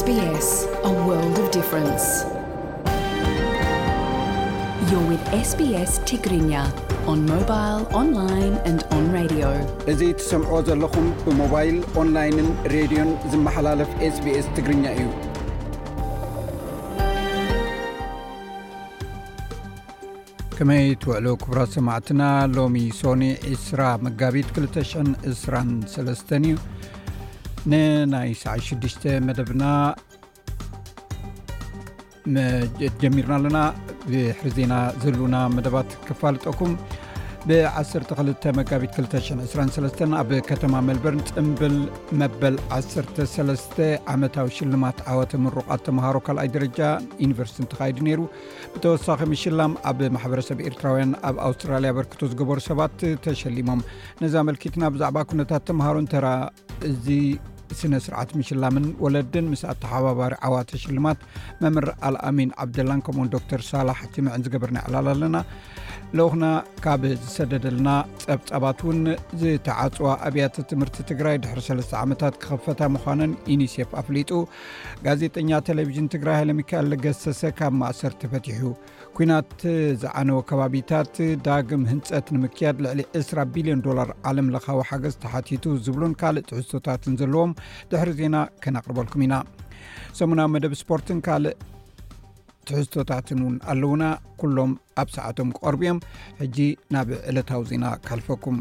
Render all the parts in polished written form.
SBS, a world of difference. You're with SBS Tigrinya on mobile, online and on radio. እዚህ ትሰምዑ ዘለኹም ብሞባይል ኦንላይንን ሬድዮን ዝመሓላለፍ SBS ትግርኛ እዩ። ከመይ ትውዕሉ ክቡራት ሰማዕትና ሎሚ ሶኒ 10 መጋቢት 2023 እዩ። ናይ ሰዓት 6 መደብና ጀሚርና ኣለና። ብሕርዜና ዘሉና መደባት ክፋልጠኩም ብ12 መጋቢት 2023 ኣብ ከተማ ሜልበርን ጽምብል መበል 13 ዓመታዊ ሽልማት ዓወት ምሩቃት ተምሃሮ ካልኣይ ደረጃ ዩኒቨርሲቲ ተኻይዱ ነይሩ። ብተወሳኺ ምሽላም ኣብ ማሕበረሰብ ኤርትራውያን ኣብ ኣውስትራልያ በርክቶ ዝገበሩ ሰባት ተሸሊሞም። ነዛ መልኪትና ብዛዕባ ኩነታት ተምሃሮን ተራ እዚ ስነ ስርዓት ምሽላምን ወለድን ምስ ተሓባባሪ ዓወት ሽልማት መምህር አልአሚን ዓብደላን ከምኡን ዶክተር ሳላሕ ጅምዕን ዝገበርና ዕላላለና ለውኽና ካብ ዝሰደደልና ጸብጻባትን ዝተዓጽዋ ኣብያተ ትምህርቲ ትግራይ ድሕሪ 3 ዓመታት ክኸፈታ ምዃነን ዩኒሴፍ ኣፍሊጡ። ጋዜጠኛ ቴሌቪዥን ትግራይ ሃይለ ሚካኤል ገሰሰ ካብ ማእሰር ተፈቲሑ። ኩናት ዝዓነወ ከባቢታት ዳግም ህንጸት ንምክያድ ልዕሊ $20 ቢልዮን ዓለም ለኻዊ ሓገዝ ተሓቲቱ ዝብሉን ካልእ ትሕዝቶታትን ዘለዎም ድሕሪ ዜና ከነቕርበልኩም ኢና። ሰሙናዊ መደብ ስፖርትን ካልእ ትሕዝቶታትን እውን ኣለውና። ኩሎም ኣብ ሰዓቶም ክቐርቡ እዮም። ሕጂ ናብ ዕለታዊ ዜና ካልፈኩም።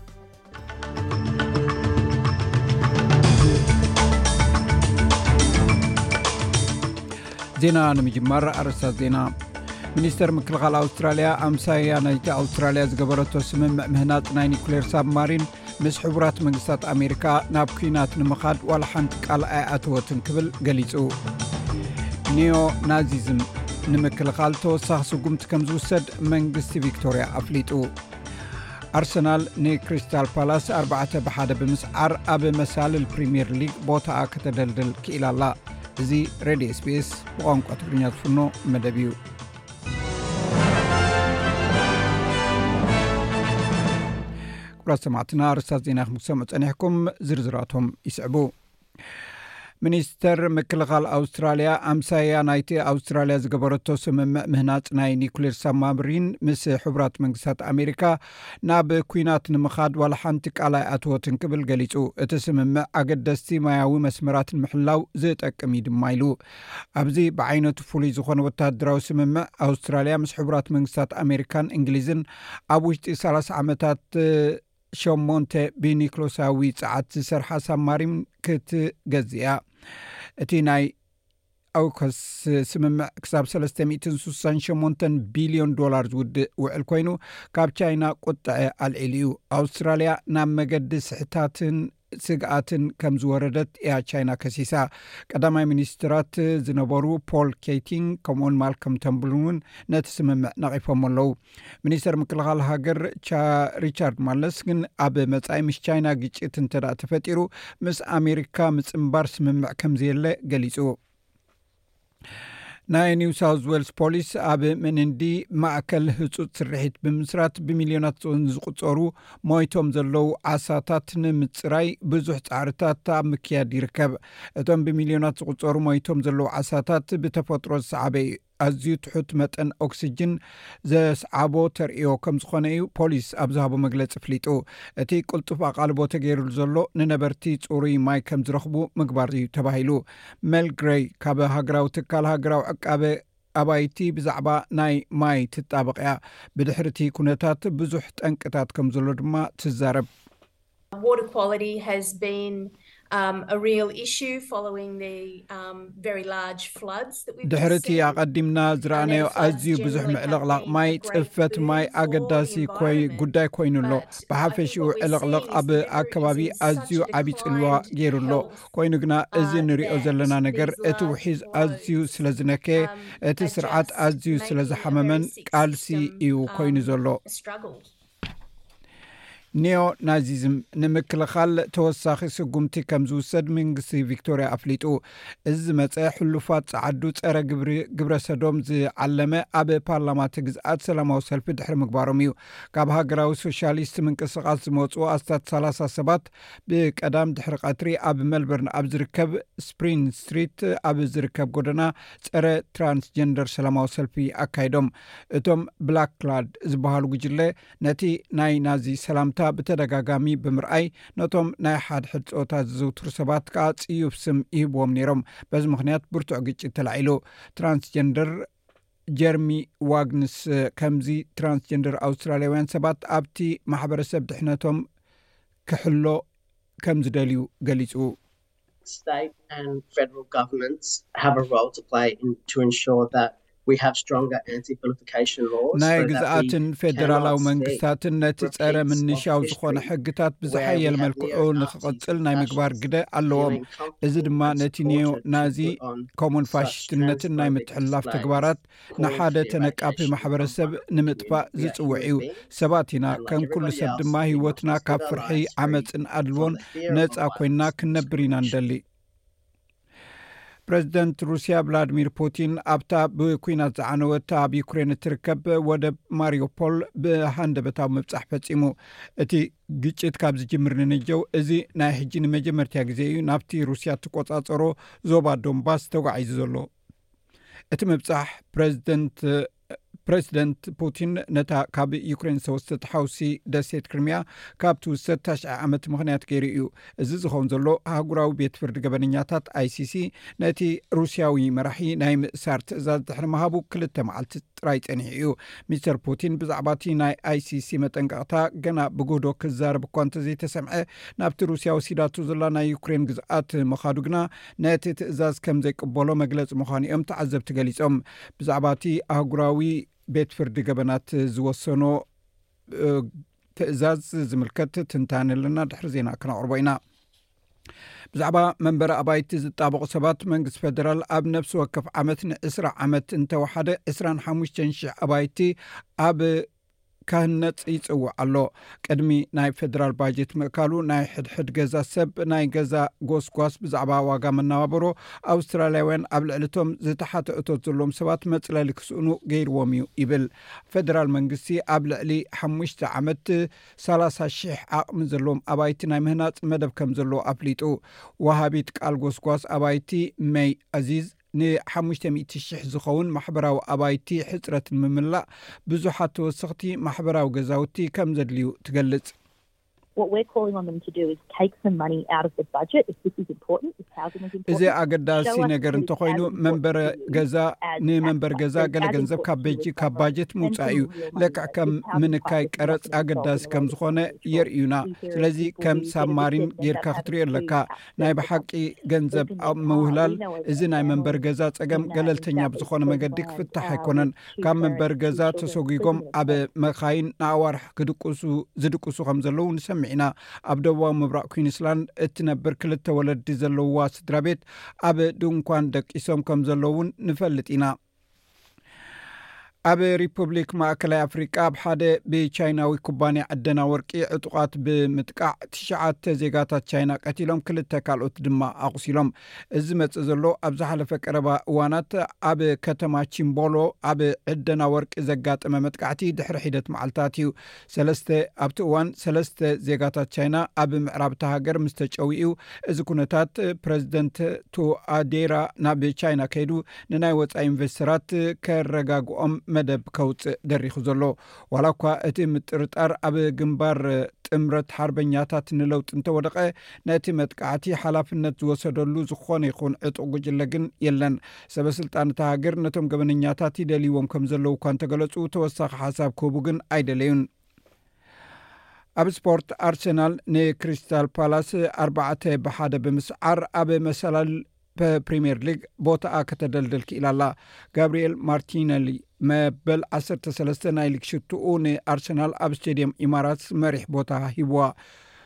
ዜና ንምጅማር ኣርእስታት ዜና። ሚኒስተር ምክልኻል ኣውስትራልያ ኣምሳያ ናይቲ ኣውስትራልያ ዝገበረቶ ስምምዕ ምህናፅ ናይ ኒኩሌር ሳብማሪን ምስ ሕቡራት መንግስታት ኣሜሪካ ናብ ኩናት ንምኻድ ዋላ ሓንቲ ቃል ኣይኣተወትን ክብል ገሊጹ። ኒዮ ናዚዝም ንምክልኻል ተወሳኺ ስጉምቲ ከም ዝውሰድ መንግስቲ ቪክቶርያ ኣፍሊጡ። ኣርሰናል ንክሪስታል ፓላስ 4-1 ብምስዓር ኣብ መሳልል ፕሪምየር ሊግ ቦታኣ ከተደልድል ክኢላ ኣላ። እዚ ሬድዮ SBS ብቋንቋ ትግርኛ ዝፍኖ መደብ እዩ። ክቡራት ሰማዕትና ኣርእስታት ዜና ክሰምዑ ፀኒሕኩም ዝርዝራቶም ይስዕቡ። ሚኒስተር ምክልኻል ኣውስትራልያ ኣምሳያ ናይቲ ኣውስትራልያ ዝገበረቶ ስምምዕ ምህናፅ ናይ ኒኩሌር ሳብማሪን ምስ ሕቡራት መንግስታት ኣሜሪካ ናብ ኩናት ንምኻድ ዋላ ሓንቲ ቃል ኣይኣተወትን ክብል ገሊጹ። እቲ ስምምዕ ኣገደስቲ ማያዊ መስመራትን ምሕላው ዝጠቅም እዩ ድማ ኢሉ። ኣብዚ ብዓይነቱ ፍሉይ ዝኾነ ወታደራዊ ስምምዕ ኣውስትራልያ ምስ ሕቡራት መንግስታት ኣሜሪካን እንግሊዝን ኣብ ውሽጢ 30 ዓመታት ሸሞንተ ብኒክሎሳዊ ፀዓት ዝሰርሓ ሳብማሪን ክትገዝእያ። እቲ ናይ ኣውከስ ስምምዕ ክሳብ $368 ቢልዮን ዝውድእ ውዕል ኮይኑ ካብ ቻይና ቁጥዐ ኣልዒሉ እዩ። ኣውስትራልያ ናብ መገዲ ስሕታትን ስግኣትን ከም ዝወረደት እያ ቻይና ከሲሳ። ቀዳማይ ሚኒስትራት ዝነበሩ ፖል ኬቲንግ ከምኡን ማልከም ተምብልን ነቲ ስምምዕ ነቒፎም ኣለዉ። ሚኒስተር ምክልኻል ሃገር ሪቻርድ ማለስ ግን ኣብ መጻኢ ምስ ቻይና ግጭት እንተዳ ተፈጢሩ ምስ ኣሜሪካ ምጽምባር ስምምዕ ከም ዘየለ ገሊጹ። ናይ ኒው ሳውዝ ዌልስ ፖሊስ ኣብ ምንንዲ ማእከል ህፁፅ ስርሒት ብምስራት ብሚልዮናት ዝቁፀሩ ሞይቶም ዘለው ዓሳታት ንምፅራይ ብዙሕ ፃዕርታት ኣብ ምክያድ ይርከብ። እቶም ብሚልዮናት ዝቁፀሩ ሞይቶም ዘለው ዓሳታት ብተፈጥሮ ዝሰዓበ ኣዝዩ ትሑት መጠን ኦክሲጅን ዘስዓቦ ተርእዮ ከም ዝኾነ እዩ ፖሊስ ኣብ ዝሃቦ መግለፂ ፍሊጡ። እቲ ቁልጡፍ ኣቓልቦ ተገይሩሉ ዘሎ ንነበርቲ ጽሩይ ማይ ከም ዝረኽቡ ምግባር እዩ ተባሂሉ። ሜል ግሬይ ካብ ሃገራዊ ትካል ሃገራዊ ዕቃበ ኣባይቲ ብዛዕባ ናይ ማይ ትጣበቕያ ብድሕርቲ ኩነታት ብዙሕ ጠንቅታት ከም ዘሎ ድማ ትዛረብ። Water quality has been a real issue following the very large floods that we've ድሕርቲ ኣቐዲምና ዝረኣናዮ ኣዝዩ ብዙሕ ምዕልቕላቕ ማይ ጽፈት ማይ ኣገዳሲ ጉዳይ ኮይኑሎ። ብሓፈሽኡ ዕልቕልቕ ኣብ ኣከባቢ ኣዝዩ ዓብዪ ጽልዋ ገይሩሎ ኮይኑ ግና እዚ ንሪኦ ዘለና ነገር እቲ ውሒዝ ኣዝዩ ስለ ዝነከየ እቲ ስርዓት ኣዝዩ ስለ ዝሓመመን ቃልሲ እዩ ኮይኑ ዘሎ። ኒዮ ናዚዝም ንምክልኻል ተወሳኺ ስጉምቲ ከም ዝውሰድ መንግስቲ ቪክቶሪያ ኣፍሊጡ እዚ መፀ ሕሉፋት ጻዓዱ ጸረ ግብረ ሰዶም ዝዓለመ ኣብ ፓርላማት ግዝኣት ሰላማዊ ሰልፊ ድሕሪ ምግባሮም እዩ ካብ ሃገራዊ ሶሻሊስት ምንቅስቓስ ዝመፁ ኣስታት 30 ሰባት ብቀዳም ድሕሪ ቀትሪ ኣብ ሜልበርን ኣብ ዝርከብ ስፕሪንግ ስትሪት ኣብ ዝርከብ ጎደና ጸረ ትራንስጀንደር ሰላማዊ ሰልፊ ኣካይዶም እቶም ብላክ ክላድ ዝበሃሉ ጉጅለ ነቲ ናይ ናዚ ሰላምታ ብተደጋጋሚ ብምርኣይ ነቶም ናይ ሓድሕድ ፆታ ዝዝውትሩ ሰባት ከዓ ጽዩፍ ስም ይህብዎም ነይሮም በዚ ምክንያት ብርቱዕ ግጭት ተላዒሉ ትራንስጀንደር ጀርሚ ዋግንስ ከምዚ ትራንስጀንደር ኣውስትራልያውያን ሰባት ኣብቲ ማሕበረሰብ ድሕነቶም ክሕሎ ከም ዝደልዩ ገሊጹ State and federal governments have a role to play to ensure that we have stronger anti-vilification laws. ናይ ግዝኣትን ፌደራላዊ መንግስታትን ነቲ ጸረ ምንሻው ዝኾነ ሕግታት ብዝሓየለ መልክዑ ንኽቕጽል ናይ ምግባር ግደ ኣለዎም እዚ ድማ ነቲ ኒዮ ናዚ ኮሙን ፋሽስትነትን ናይ ምትሕልላፍ ተግባራት ንሓደ ተነቃፊ ማሕበረሰብ ንምጥፋእ ዝጽውዕ እዩ ሰባት ኢና ከም ኩሉ ሰብ ድማ ህይወትና ካብ ፍርሒ ዓመፅን ኣድልዎን ነፃ ኮይንና ክንነብር ኢና ንደሊ ፕሬዚደንት ሩስያ ቭላድሚር ፑቲን ኣብታ ብኩናት ዝዓነወት ኣብ ዩክሬን እትርከብ ወደብ ማሪዮፖል ብሃንደበታዊ ምብጻሕ ፈጺሙ እቲ ግጭት ካብ ዝጅምር ንንጀው እዚ ናይ ሕጂ ንመጀመርታ ግዜ እዩ ናብቲ ሩስያ ትቆጻጸሮ ዞባ ዶንባስ ተጓዒዙ ዘሎ እቲ ምብጻሕ ፕሬዚደንት ፑቲን ነታ ካብ ዩክሬን ዝተወሰደት ሓውሲ ደሴት ክሪሚያ ካብቲ ውሰት 9 ዓመት ምክንያት ገይሩ እዩ እዚ ዝኸውን ዘሎ ሃገራዊ ቤት ፍርዲ ገበነኛታት ICC ነቲ ሩስያዊ መራሒ ናይ ምእሳር ትእዛዝ ድሕሪ መሃቡ 2 መዓልቲ ጥራይ ጸኒሑ እዩ ሚስተር ፑቲን ብዛዕባ እቲ ናይ ICC መጠንቀቕታ ገና ብጉህዶ ክዛረብ እኳ እንተዘይተሰምዐ ናብቲ ሩስያ ወሲዳቱ ዘላ ናይ ዩክሬን ግዝኣት ምኻዱ ግና ነቲ ትእዛዝ ከም ዘይቅበሎ መግለፂ ምዃኑ እዮም ተዓዘብቲ ገሊፆም ብዛዕባ እቲ ሃገራዊ ቤት ፍርዲ ገበናት ዝወሰኖ ትእዛዝ ዝምልከት ትንታነለና ድሕሪ ዜና ክነቕርቦ ኢና ብዛዕባ መንበረ ኣባይቲ ዝጣበቑ ሰባት መንግስቲ ፌደራል ኣብ ነፍሲ ወከፍ ዓመት ን20 ዓመት እንተወሓደ 25,000 ኣባይቲ ኣብ ካህነፅ ይጽውዕ ኣሎ ቅድሚ ናይ ፌደራል ባጀት ምእካሉ ናይ ሕድሕድ ገዛ ሰብ ናይ ገዛ ጎስጓስ ብዛዕባ ዋጋ መነባበሮ ኣውስትራልያውያን ኣብ ልዕልቶም ዝተሓተ እቶት ዘለዎም ሰባት መጽለሊ ክስእኑ ገይርዎም እዩ ይብል ፌደራል መንግስቲ ኣብ ልዕሊ 5 ዓመት 30,000 ዓቕሚ ዘለዎም ኣባይቲ ናይ ምህናፅ መደብ ከም ዘለዎ ኣፍሊጡ ወሃቢት ቃል ጎስጓስ ኣባይቲ ሜይ ኣዚዝ ን500,000 ዝኸውን ማሕበራዊ ኣባይቲ ሕፅረት ምምላእ ብዙሓት ተወሰኽቲ ማሕበራዊ ገዛውቲ ከም ዘድልዩ ትገልጽ What we're calling on them to do is take some money out of the budget if this is important, if housing is important. እዚ ኣገዳሲ ነገር እንተኾይኑ መንበረ ገዛ ንመንበር ገዛ ገለ ገንዘብ ካብ ቤጂ ካብ ባጀት ምውፃእ እዩ ልክዕ ከም ምንካይ ቀረፅ ኣገዳሲ ከም ዝኾነ የርእዩና ስለዚ ከም ሳብማሪን ጌርካ ክትሪኦ ኣለካ ናይ ብሓቂ ገንዘብ ምውህላል እዚ ናይ መንበር ገዛ ፀገም ገለልተኛ ብዝኾነ መገዲ ክፍታሕ ኣይኮነን ካብ መንበር ገዛ ተሰጉጎም ኣብ መኻይን ንኣዋርሕ ዝድቅሱ ከም ዘለዉ ንሰምዕ ኢና ኣብ ደቡባዊ ምብራቅ ኩዊንስላንድ እትነብር 2 ወለዲ ዘለውዋ ስድራ ቤት ኣብ ድንኳን ደቂሶም ከም ዘለውን ንፈልጥ ኢና ኣብ ሪፑብሊክ ማእከላይ ኣፍሪቃ ኣብ ሓደ ብቻይናዊ ኩባንያ ዕደና ወርቂ ዕጡቃት ብምጥቃዕ 9 ዜጋታት ቻይና ቀቲሎም 2 ካልኦት ድማ ኣቁሲሎም እዚ መጽእ ዘሎ ኣብ ዝሓለፈ ቀረባ እዋናት ኣብ ከተማ ቺምቦሎ ኣብ ዕደና ወርቂ ዘጋጠመ መጥቃዕቲ ድሕሪ ሒደት መዓልታት እዩ ኣብቲ እዋን 3 ዜጋታት ቻይና ኣብ ምዕራብ ሃገር ምስ ተጨዊኡ እዚ ኩነታት ፕሬዚደንት ቱኣዴራ ናብ ቻይና ከይዱ ንናይ ወፃኢ ኢንቨስተራት ከረጋግኦም መደብ ከውፅእ ደሪኹ ዘሎ ዋላ እኳ እቲ ምጥርጣር ኣብ ግንባር ጥምረት ሓርበኛታት ንለውጥ እንተወደቐ ነቲ መጥቃዕቲ ሓላፍነት ዝወሰደሉ ዝኾነ ይኹን ዕጡቕ ጉጅለ ግን የለን ሰበስልጣናት ሃገር ነቶም ገበነኛታት ይደልይዎም ከም ዘለዉ እኳ እንተገለጹ ተወሳኺ ሓሳብ ክህቡ ግን ኣይደለዩን ኣብ ስፖርት ኣርሰናል ንክሪስታል ፓላስ 4-1 ብምስዓር ኣብ መሰላል ፕሪሚየር ሊግ ቦታኣ ከተደልደል ክኢላላ ጋብሪኤል ማርቲነሊ መበል 13 ናይ ሊግ ሽቱኡ ንኣርሰናል ኣብ ስቴድየም ኢማራትስ መሪሕ ቦታ ሂብዋ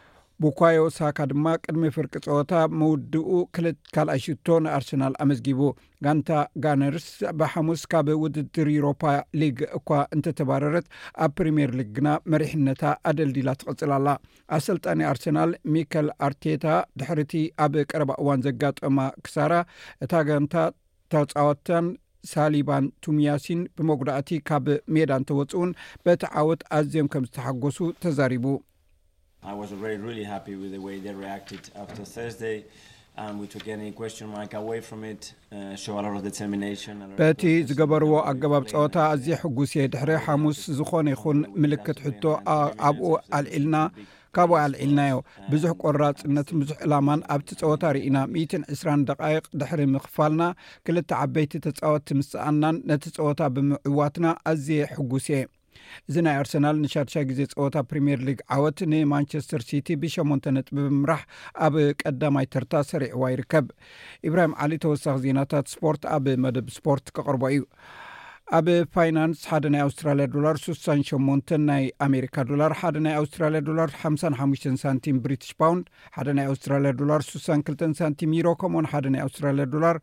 ቡካዮ ሳካ ድማ ቅድሚ ፍርቂ ጸወታ መውድኡ ክልት ካልኣይ ሽቶ ንኣርሰናል ኣመዝጊቡ ጋንታ ጋነርስ ብሓሙስ ካብ ውድድር ኤውሮፓ ሊግ እኳ እንተተባረረት ኣብ ፕሪምየር ሊግ ግና መሪሕነታ ኣደልዲላ ትቕጽላላ ኣሰልጣኒ ኣርሰናል ሚኬል ኣርቴታ ድሕርቲ ኣብ ቀረባ እዋን ዘጋጠማ ክሳራ እታ ጋንታ ተጻወተን ሳሊባን ቱሚያሲን ብመጉዳእቲ ካብ ሜዳ እንተወጽኡን በቲ ዓወት ኣዝዮም ከም ዝተሓጎሱ ተዛሪቡ I was really happy with the way they reacted after Thursday and we took any question mark away from it show a lot of determination በቲ ዝገበርዎ ኣገባብ ጸወታ ኣዝየ ሕጉስ እየ ድሕሪ ሓሙስ ዝኾነ ይኹን ምልክት ሕቶ ኣብኡ ኣልዒልና ካብኡ ኣልዒልናዮ ብዙሕ ቆራጽነትን ብዙሕ ዕላማን ኣብቲ ጸወታ ርኢና 120 ደቃይቕ ድሕሪ ምኽፋልና ክልተ ዓበይቲ ተጻወትቲ ምስኣናን ነቲ ጸወታ ብምዕዋትና ኣዝየ ሕጉስ እየ እዚ ናይ ኣርሰናል ንሻድሻይ ግዜ ጸወታ ፕሪምየር ሊግ ዓወት ንማንቸስተር ሲቲ ብ8 ነጥቢ ብምራሕ ኣብ ቀዳማይ ተርታ ሰሪዕዋ ይርከብ ኢብራሂም ዓሊ ተወሳኺ ዜናታት ስፖርት ኣብ መደብ ስፖርት ከቕርቦ እዩ ኣብ ፋይናንስ ሓደ ናይ ኣውስትራልያ ዶላር 68 ናይ ኣሜሪካ ዶላር ሓደ ናይ ኣውስትራልያ ዶላር 55 ሳንቲም ብሪቲሽ ፓውንድ ሓደ ናይ ኣውስትራልያ ዶላር 62 ሳንቲም ዩሮ ከምኡን ሓደ ናይ ኣውስትራልያ ዶላር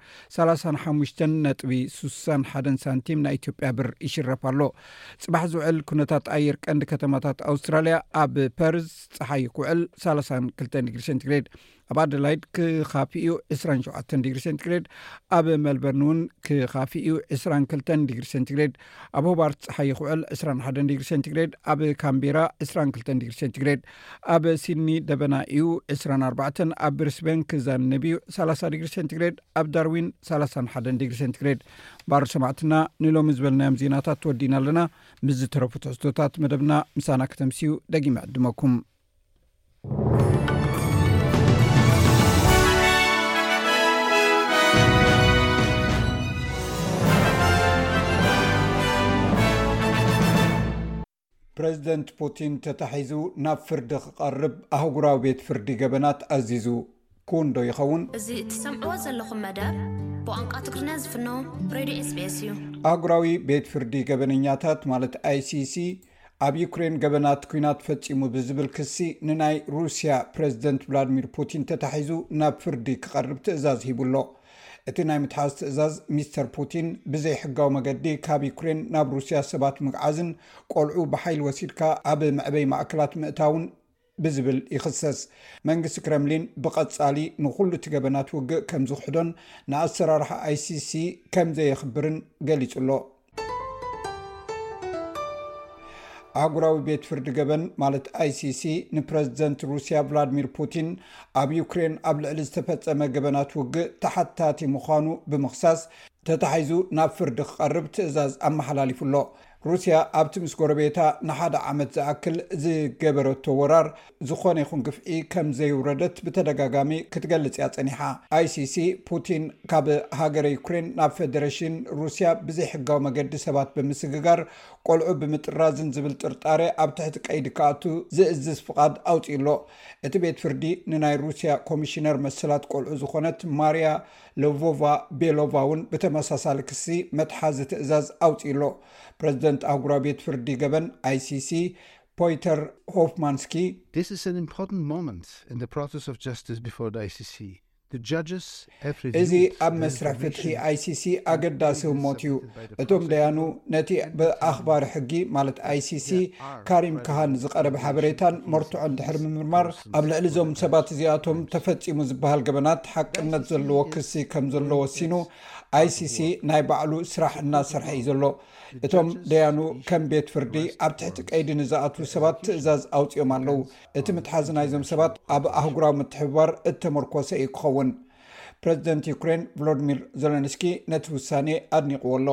35.61 ሳንቲም ናይ ኢትዮጵያ ብር ይሽረፍ ኣሎ ጽባሕ ዝውዕል ኩነታት ኣየር ቀንዲ ከተማታት ኣውስትራልያ ኣብ ፐርዝ ፀሓይ ክውዕል 32 ዲግሪ ሴንቲግሬድ ኣብ ኣደላይድ ክኻፊኡ 27 ዲግሪ ሴንቲግሬድ ኣብ ሜልበርን እውን ክኻፊኡ 22 ዲግሪ ሴንቲግሬድ ኣብ ሆባርት ፀሓይ ክውዕል 21 ዲግሪ ሴንቲግሬድ ኣብ ካምቤራ 22 ዲግሪ ሴንቲግሬድ ኣብ ሲድኒ ደበና እዩ 24 ኣብ ብሪስቤን ክዘንብ እዩ 30 ዲግሪ ሴንቲግሬድ ኣብ ዳርዊን 31 ዲግሪ ሴንቲግሬድ ባር ሰማዕትና ንሎሚ ዝበልናዮም ዜናታት ተወዲና ኣለና ምስ ዝተረፉ ትሕዝቶታት መደብና ምሳና ከተምሲኡ ደጊመ ዕድመኩም ፕሬዚደንት ፑቲን ተታሒዙ ናብ ፍርዲ ክቐርብ ኣህጉራዊ ቤት ፍርዲ ገበናት ኣዚዙ ኩንዶ ይኸውን እዚ እትሰምዕዎ ዘለኹም መደብ ብቋንቋ ትግርኛ ዝፍኖ ሬድዮ SBS እዩ ኣህጉራዊ ቤት ፍርዲ ገበነኛታት ማለት ICC ኣብ ዩክሬን ገበናት ኩናት ፈጺሙ ብዝብል ክሲ ንናይ ሩስያ ፕሬዚደንት ቭላድሚር ፑቲን ተታሒዙ ናብ ፍርዲ ክቐርብ ትእዛዝ ሂቡሎ እቲ ናይ ምትሓዝ ትእዛዝ ሚስተር ፑቲን ብዘይ ሕጋዊ መገዲ ካብ ዩክሬን ናብ ሩስያ ሰባት ምግዓዝን ቆልዑ ብሓይል ወሲድካ ኣብ መዕበይ ማእከላት ምእታውን ብዝብል ይኽሰስ መንግስቲ ክረምሊን ብቐጻሊ ንኹሉ እቲ ገበናት ውግእ ከም ዝውሕዶን ንኣሰራርሓ ICC ከም ዘየኽብርን ገሊጹሎ ኣህጉራዊ ቤት ፍርዲ ገበን ማለት ICC ንፕሬዚደንት ሩስያ ቭላድሚር ፑቲን ኣብ ዩክሬን ኣብ ልዕሊ ዝተፈጸመ ገበናት ውግእ ተሓታቲ ምዃኑ ብምኽሳስ ተታሒዙ ናብ ፍርዲ ክቐርብ ትእዛዝ ኣመሓላሊፉሎ ሩስያ ኣብቲ ምስ ጎረቤታ ንሓደ ዓመት ዝኣክል ዝገበረቶ ወራር ዝኾነ ይኹን ግፍዒ ከም ዘይውረደት ብተደጋጋሚ ክትገልጽ እያ ጸኒሓ ICC ፑቲን ካብ ሃገረ ዩክሬን ናብ ፌደሬሽን ሩስያ ብዘይ ሕጋዊ መገዲ ሰባት ብምስግጋር ቆልዑ ብምጥራዝን ዝብል ጥርጣሬ ኣብ ትሕቲ ቀይዲ ከኣቱ ዝእዝዝ ፍቓድ ኣውፂሎ እቲ ቤት ፍርዲ ንናይ ሩስያ ኮሚሽነር መሰላት ቆልዑ ዝኾነት ማርያ ሎቮቫ ቤሎቫ እውን ብተመሳሳሊ ክሲ መትሓዚ ትእዛዝ ኣውፂሎ ፕሬዚደንት ኣህጉራዊ ቤት ፍርዲ ገበን ICC ፖይተር ሆፍማንስኪ This is an important moment in the process of justice before the ICC. The judges have reviewed እዚ ኣብ መስርሕ ፍትሒ ICC ኣገዳሲ ህሞት እዩ እቶም ደያኑ ነቲ ብኣኽባሪ ሕጊ ማለት ICC ካሪም ካሃን ዝቐረበ ሓበሬታን መርትዖን ድሕሪ ምምርማር ኣብ ልዕሊ እዞም ሰባት እዚኣቶም ተፈጺሙ ዝበሃል ገበናት ሓቅነት ዘለዎ ክሲ ከም ዘሎ ወሲኑ ICC ናይ ባዕሉ ስራሕ እናሰርሐ እዩ ዘሎ እቶም ደያኑ ከም ቤት ፍርዲ ኣብ ትሕቲ ቀይዲ ንዝኣትዉ ሰባት ትእዛዝ ኣውፂኦም ኣለዉ እቲ ምትሓዝ ናይዞም ሰባት ኣብ ኣህጉራዊ ምትሕብባር እተመርኮሰ እዩ ክኸውን ፕሬዚደንት ዩክሬን ቮሎዲሚር ዜሌንስኪ ነቲ ውሳኔ ኣድኒቕዎ ኣሎ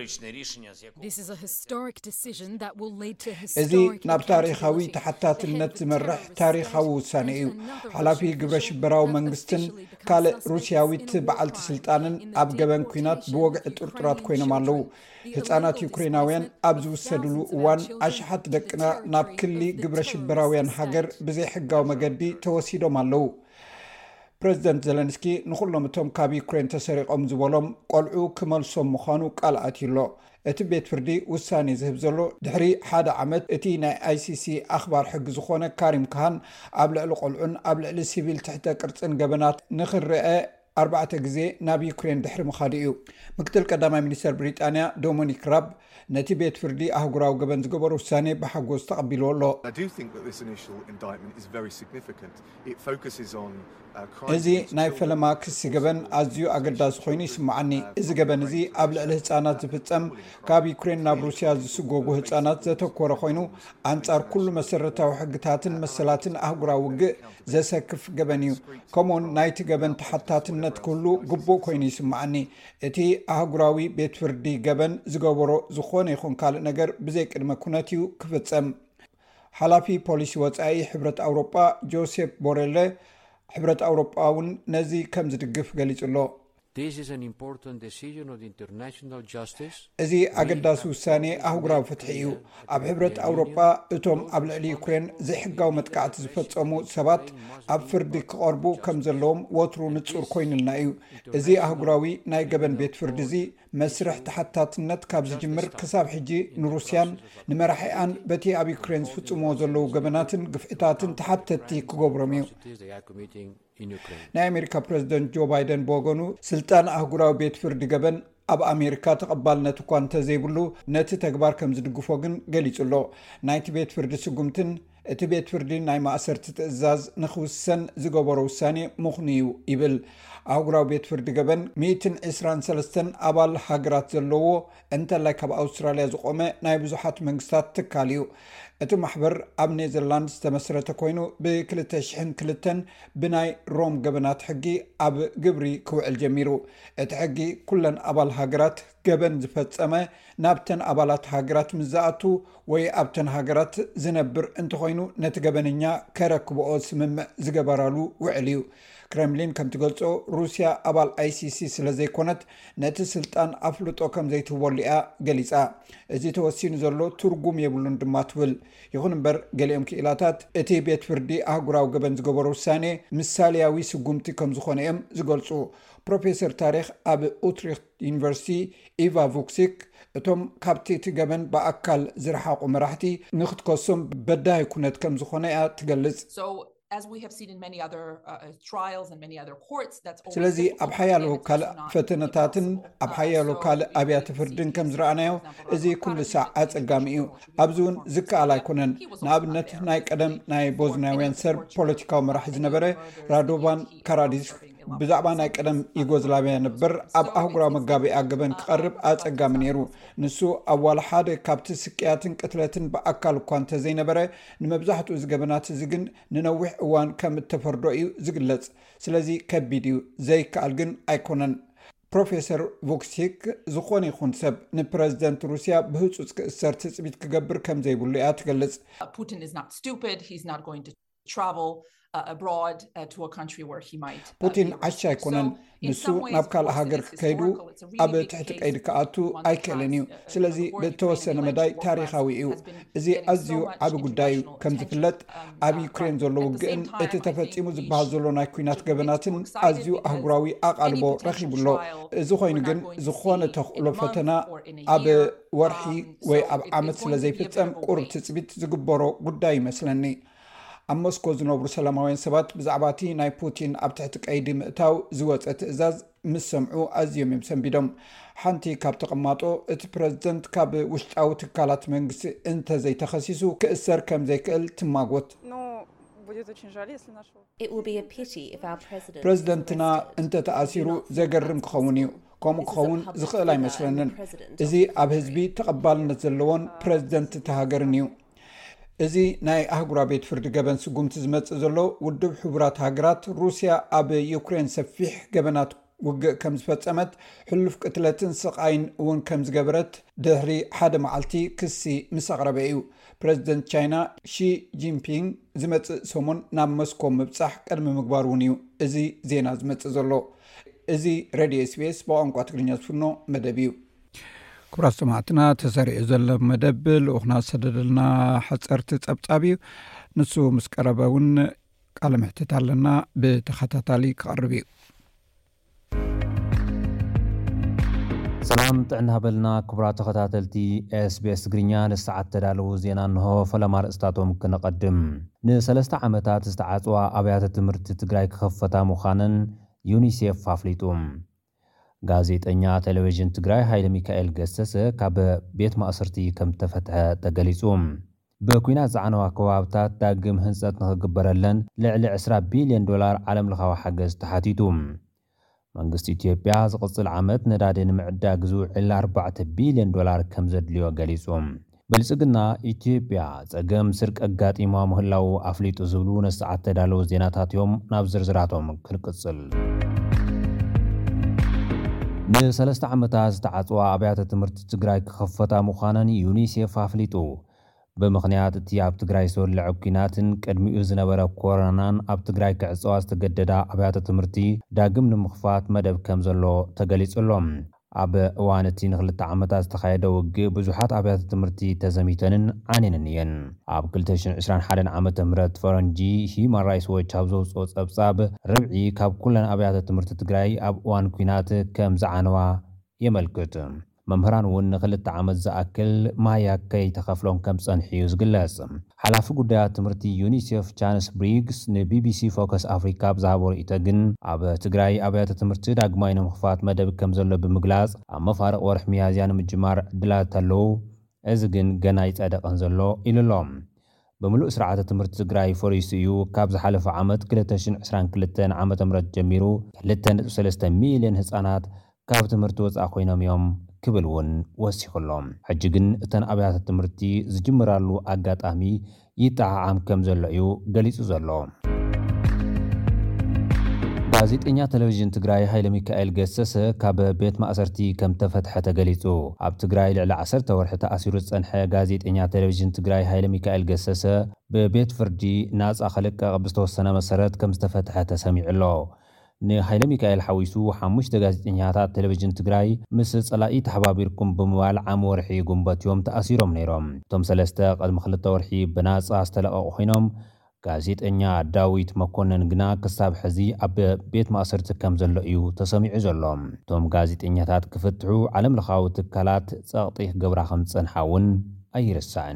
እዚ ናብ ታሪኻዊ ተሓታትነት ዝመርሕ ታሪኻዊ ውሳኔ እዩ ሓላፊ ግብረ ሽበራዊ መንግስትን ካልእ ሩስያዊት በዓልቲ ስልጣንን ኣብ ገበን ኩናት ብወግዒ ጥርጡራት ኮይኖም ኣለዉ ህፃናት ዩክሬናውያን ኣብ ዝውሰድሉ እዋን ኣሽሓት ደቅና ናብ ክሊ ግብረ ሽበራውያን ሃገር ብዘይ ሕጋዊ መገዲ ተወሲዶም ኣለዉ ፕሬዚደንት ዘለንስኪ ንኹሎም እቶም ካብ ዩክሬን ተሰሪቆም ዝበሎም ቆልዑ ክመልሶም ምዃኑ ቃል ኣትዩሎ እቲ ቤት ፍርዲ ውሳኔ ዝህብ ዘሎ ድሕሪ 1 ዓመት እቲ ናይ ICC ኣኽባር ሕጊ ዝኾነ ካሪም ካሃን ኣብ ልዕሊ ቆልዑን ኣብ ልዕሊ ሲቪል ትሕተ ቅርጽን ገበናት ንኽርአ 4 ግዜ ናብ ዩክሬን ድሕሪ ምኻድ እዩ ምክትል ቀዳማይ ሚኒስተር ብሪጣንያ ዶሚኒክ ራብ ነቲ ቤት ፍርዲ ኣህጉራዊ ገበን ዝገበሩ ውሳኔ ብሓጎስ ተቐቢልዎ ኣሎ እዚ ናይ ፈለማ ክሲ ገበን ኣዝዩ ኣገዳሲ ኮይኑ ይስምዓኒ እዚ ገበን እዚ ኣብ ልዕሊ ህፃናት ዝፍጸም ካብ ዩክሬን ናብ ሩስያ ዝስጎጉ ህፃናት ዘተኮረ ኮይኑ ኣንጻር ኩሉ መሰረታዊ ሕግታትን መሰላትን ኣህጉራዊ ውግእ ዘሰክፍ ገበን እዩ ከምኡውን ናይቲ ገበን ተሓታትነት ኩሉ ግቡእ ኮይኑ ይስምዓኒ እቲ ኣህጉራዊ ቤት ፍርዲ ገበን ዝገበሮ ዝኾነ ይኹን ካልእ ነገር ብዘይ ቅድመ ኩነት እዩ ክፍጸም ሓላፊ ፖሊሲ ወፃኢ ሕብረት ኣውሮጳ ጆሴፍ ቦሬለ ሕብረት ኣውሮጳውን ነዚ ከም ዝድግፍ ገሊጹሎ እዚ ኣገዳሲ ውሳኔ ኣህጉራዊ ፍትሒ እዩ ኣብ ሕብረት ኣውሮጳ እቶም ኣብ ልዕሊ ዩክሬን ዘይሕጋዊ መጥቃዕቲ ዝፈጸሙ ሰባት ኣብ ፍርዲ ክቐርቡ ከም ዘለዎም ወትሩ ንጹር ኮይኑልና እዩ እዚ ኣህጉራዊ ናይ ገበን ቤት ፍርዲ እዚ መስርሕ ተሓታትነት ካብ ዝጅምር ክሳብ ሕጂ ንሩስያን ንመራሒኣን በቲ ኣብ ዩክሬን ዝፍጽሞ ዘለዉ ገበናትን ግፍዕታትን ተሓተቲ ክገብሮም እዩ ናይ ኣሜሪካ ፕሬዚደንት ጆ ባይደን ብወገኑ ስልጣን ኣህጉራዊ ቤት ፍርዲ ገበን ኣብ ኣሜሪካ ተቐባልነት እኳ እንተዘይብሉ ነቲ ተግባር ከም ዝድግፎ ግን ገሊጹሎ ናይቲ ቤት ፍርዲ ስጉምትን እቲ ቤት ፍርዲ ናይ ማእሰርቲ ትእዛዝ ንኽውሰን ዝገበሮ ውሳኔ ምኽኑ እዩ ይብል ኣህጉራዊ ቤት ፍርዲ ገበን 123 ኣባል ሃገራት ዘለዎ እንተላይ ካብ ኣውስትራልያ ዝቆመ ናይ ብዙሓት መንግስታት ትካል እዩ እቲ ማሕበር ኣብ ኔዘርላንድ ዝተመስረተ ኮይኑ ብ2002 ብናይ ሮም ገበናት ሕጊ ኣብ ግብሪ ክውዕል ጀሚሩ እቲ ሕጊ ኩለን ኣባል ሃገራት ገበን ዝፈጸመ ናብተን ኣባላት ሃገራት ምዛኣቱ ወይ ኣብተን ሃገራት ዝነብር እንተኮይኑ ነቲ ገበነኛ ከረክብኦ ስምምዕ ዝገበራሉ ውዕል እዩ ክሬምሊን ከም ትገልጾ ሩስያ ኣባል ICC ስለ ዘይኮነት ነቲ ስልጣን ኣፍልጦ ከም ዘይትህበሉ እያ ገሊጻ እዚ ተወሲኑ ዘሎ ትርጉም የብሉን ድማ ትብል ይኹን እምበር ገሊኦም ክኢላታት እቲ ቤት ፍርዲ ኣህጉራዊ ገበን ዝገበሮ ውሳኔ ምሳሌያዊ ስጉምቲ ከም ዝኾነ እዮም ዝገልጹ ፕሮፌሰር ታሪክ ኣብ ኡትሪክት ዩኒቨርሲቲ ኢቫ ቮክሲክ እቶም ካብቲ እቲ ገበን ብኣካል ዝረሓቑ መራሕቲ ንኽትከሶም በዳይ ኩነት ከም ዝኾነ እያ ትገልጽ ስለዚ ኣብ ሓያሎ ካልእ ፈተነታትን ኣብ ሓያሎ ካልእ ኣብያተ ፍርድን ከም ዝረኣናዮ እዚ ኩሉ ሳዕ ኣጸጋሚ እዩ ኣብዚ እውን ዝከኣል ኣይኮነን ንኣብነት ናይ ቀደም ናይ ቦዝናውያን ሰርብ ፖለቲካዊ መራሒ ዝነበረ ራዶቫን ካራዲስ ብዛዕባ ናይ ቀደም ዩጎዝላቪያ ነበር ኣብ ኣህጉራዊ መጋቢኣ ገበን ክቐርብ ኣጸጋሚ ነይሩ ንሱ ኣብ ዋላ ሓደ ካብቲ ስቅያትን ቅትለትን ብኣካል እኳ እንተዘይነበረ ንመብዛሕትኡ ዝገበናት እዚ ግን ንነዊሕ እዋን ከም እተፈርዶ እዩ ዝግለጽ ስለዚ ከቢድ እዩ ዘይከኣል ግን ኣይኮነን ፕሮፌሰር ቮክሲክ ዝኾነ ይኹን ሰብ ንፕሬዚደንት ሩስያ ብህፁፅ ክእሰር ትፅቢት ክገብር ከም ዘይብሉ እያ ትገልጽ ፑቲን ዓሻ ኣይኮነን ንሱ ናብ ካልእ ሃገር ክከይዱ ኣብ ትሕቲ ቀይዲ ክኣቱ ኣይክእልን እዩ ስለዚ ብተወሰነ መዳይ ታሪኻዊ እዩ እዚ ኣዝዩ ዓብ ጉዳይ እዩ ከም ዝፍለጥ ኣብ ዩክሬን ዘሎ ውግእን እቲ ተፈፂሙ ዝበሃል ዘሎ ናይ ኩናት ገበናትን ኣዝዩ ኣህጉራዊ ኣቓልቦ ረኺቡሎ እዚ ኮይኑ ግን ዝኾነ ተኽእሎ ፈተና ኣብ ወርሒ ወይ ኣብ ዓመት ስለ ዘይፍፀም ቁርብ ትፅቢት ዝግበሮ ጉዳይ ይመስለኒ ኣብ ሞስኮ ዝነብሩ ሰላማውያን ሰባት ብዛዕባ እቲ ናይ ፑቲን ኣብ ትሕቲ ቀይዲ ምእታው ዝወፀ ትእዛዝ ምስ ሰምዑ ኣዝዮም እዮም ሰንቢዶም ሓንቲ ካብ ተቐማጦ እቲ ፕሬዚደንት ካብ ውሽጣዊ ትካላት መንግስቲ እንተዘይተኸሲሱ ክእሰር ከም ዘይክእል ትማጎት ፕሬዚደንትና እንተተኣሲሩ ዘገርም ክኸውን እዩ ከምኡ ክኸውን ዝኽእል ኣይመስለንን እዚ ኣብ ህዝቢ ተቐባልነት ዘለዎን ፕሬዚደንት ተሃገርን እዩ እዚ ናይ ኣህጉራ ቤት ፍርዲ ገበን ስጉምቲ ዝመጽእ ዘሎ ውድብ ሕቡራት ሃገራት ሩስያ ኣብ ዩክሬን ሰፊሕ ገበናት ውግእ ከም ዝፈጸመት ሕሉፍ ቅትለትን ስቃይን እውን ከም ዝገበረት ድሕሪ ሓደ መዓልቲ ክሲ ምስ ኣቕረበ እዩ ፕሬዚደንት ቻይና ሺ ጂንፒንግ ዝመጽእ ሰሙን ናብ ሞስኮ ምብጻሕ ቀድሚ ምግባር እውን እዩ እዚ ዜና ዝመጽእ ዘሎ እዚ ሬድዮ ኤስቢኤስ ብቋንቋ ትግርኛ ዝፍኖ መደብ እዩ ክቡራት ሰማዕትና ተሰሪዑ ዘሎ መደብ ልኡኽና ዝሰደደልና ሓፀርቲ ፀብጻብ እዩ ንሱ ምስ ቀረበ እውን ቃለ መሕተት ኣለና ብተኸታታሊ ክቐርብ እዩ። ሰላም ጥዕና በልና ክቡራት ተኸታተልቲ SBS ትግርኛ ንሰዓት ተዳለዉ ዜና እንሆ ፈለማ ርእስታቶም ክንቐድም። ን3 ዓመታት ዝተዓጽዋ ኣብያተ ትምህርቲ ትግራይ ክኸፈታ ምዃነን ዩኒሴፍ ኣፍሊጡ። ጋዜጠኛ ቴሌቪዥን ትግራይ ሃይለ ሚካኤል ገሰሰ ካብ ቤት ማእሰርቲ ከም ተፈትሐ ተገሊጹ። በኩናት ዝዓነዋ ከባብታት ዳግም ህንጸት ንኽግበረለን ልዕሊ $20 ቢልዮን ዓለም ለኻዊ ሓገዝ ተሓቲቱ። መንግስቲ ኢትዮጵያ ዝቕጽል ዓመት ነዳዲ ንምዕዳግ ዝውዕል $4 ቢልዮን ከም ዘድልዮ ገሊጹ። ብልጽግና ኢትዮጵያ ጸገም ስርቂ ኣጋጢማ ምህላው ኣፍሊጡ ዝብሉ ነሰዓት ተዳለዉ ዜናታት እዮም። ናብ ዝርዝራቶም ክንቅጽል። ን3 ዓመታት ዝተዓጽዋ ኣብያተ ትምህርቲ ትግራይ ክኸፈታ ምዃነን ዩኒሴፍ ኣፍሊጡ። ብምኽንያት እቲ ኣብ ትግራይ ዝወልዕ ኩናትን ቅድሚኡ ዝነበረ ኮሮናን ኣብ ትግራይ ክዕጽዋ ዝተገደዳ ኣብያተ ትምህርቲ ዳግም ንምኽፋት መደብ ከም ዘሎ ተገሊጹሎም። ኣብ እዋን እቲ ን2 ዓመታት ዝተኻየደ ውግእ ብዙሓት ኣብያተ ትምህርቲ ተዘሚተንን ዓኔንን እየን። ኣብ 2021 ዓመተ ምህረት ፈረንጂ ሂዩማን ራይትስ ዎች ኣብ ዘውፅኦ ጸብጻብ ርብዒ ካብ ኩለን ኣብያተ ትምህርቲ ትግራይ ኣብ እዋን ኩናት ከም ዝዓነዋ የመልክት። መምህራን እውን ን2 ዓመት ዝኣክል ማያከይ ተኸፍሎም ከም ጸንሕዩ ዝግለጽ። ሓላፊ ጉዳያት ትምህርቲ ዩኒሴፍ ቻንስ ብሪግስ ንቢቢሲ ፎከስ ኣፍሪካ ብዝሃቦ ርእይቶ ግን ኣብ ትግራይ ኣብያተ ትምህርቲ ዳግማይ ንምኽፋት መደብ ከም ዘሎ ብምግላጽ ኣብ መፋርቕ ወርሒ ሚያዝያ ንምጅማር ዕድላት ኣለዉ፣ እዚ ግን ገና ይጸደቕን ዘሎ ኢሉሎም። ብምሉእ ስርዓተ ትምህርቲ ትግራይ ፈሪሱ እዩ ካብ ዝሓለፈ ዓመት 2022 ዓ.ም ጀሚሩ 2.3 ሚልዮን ህጻናት ካብ ትምህርቲ ወጻኢ ኮይኖም እዮም ክብል እውን ወሲኹሎም። ሕጂ ግን እተን ኣብያተ ትምህርቲ ዝጅምራሉ ኣጋጣሚ ይጠዓዓም ከም ዘሎ እዩ ገሊጹ ዘሎ። ጋዜጠኛ ቴሌቪዥን ትግራይ ሃይለ ሚካኤል ገሰሰ ካብ ቤት ማእሰርቲ ከም ተፈትሐ ተገሊጹ። ኣብ ትግራይ ልዕሊ 10 ወርሒ ተኣሲሩ ዝጸንሐ ጋዜጠኛ ቴሌቪዥን ትግራይ ሃይለ ሚካኤል ገሰሰ ብቤት ፍርዲ ናጻ ክልቀቕ ብዝተወሰነ መሰረት ከም ዝተፈትሐ ተሰሚዑ ኣሎ። ንሃይለ ሚካኤል ሓዊሱ 5 ጋዜጠኛታት ቴሌቪዥን ትግራይ ምስ ጸላኢ ተሓባቢርኩም ብምባል ዓም ወርሒ ጉንበት እዮም ተኣሲሮም ነይሮም። እቶም 3 ቅድሚ 2 ወርሒ ብናጻ ዝተለቐቑ ኮይኖም ጋዜጠኛ ዳዊት መኮነን ግና ክሳብ ሕዚ ኣብ ቤት ማእሰርቲ ከም ዘሎ እዩ ተሰሚዑ ዘሎ። እቶም ጋዜጠኛታት ክፍትሑ ዓለም ለኻዊ ትካላት ጸቕጢ ክገብራ ከም ዝጸንሓ እውን ኣይርሳዕን።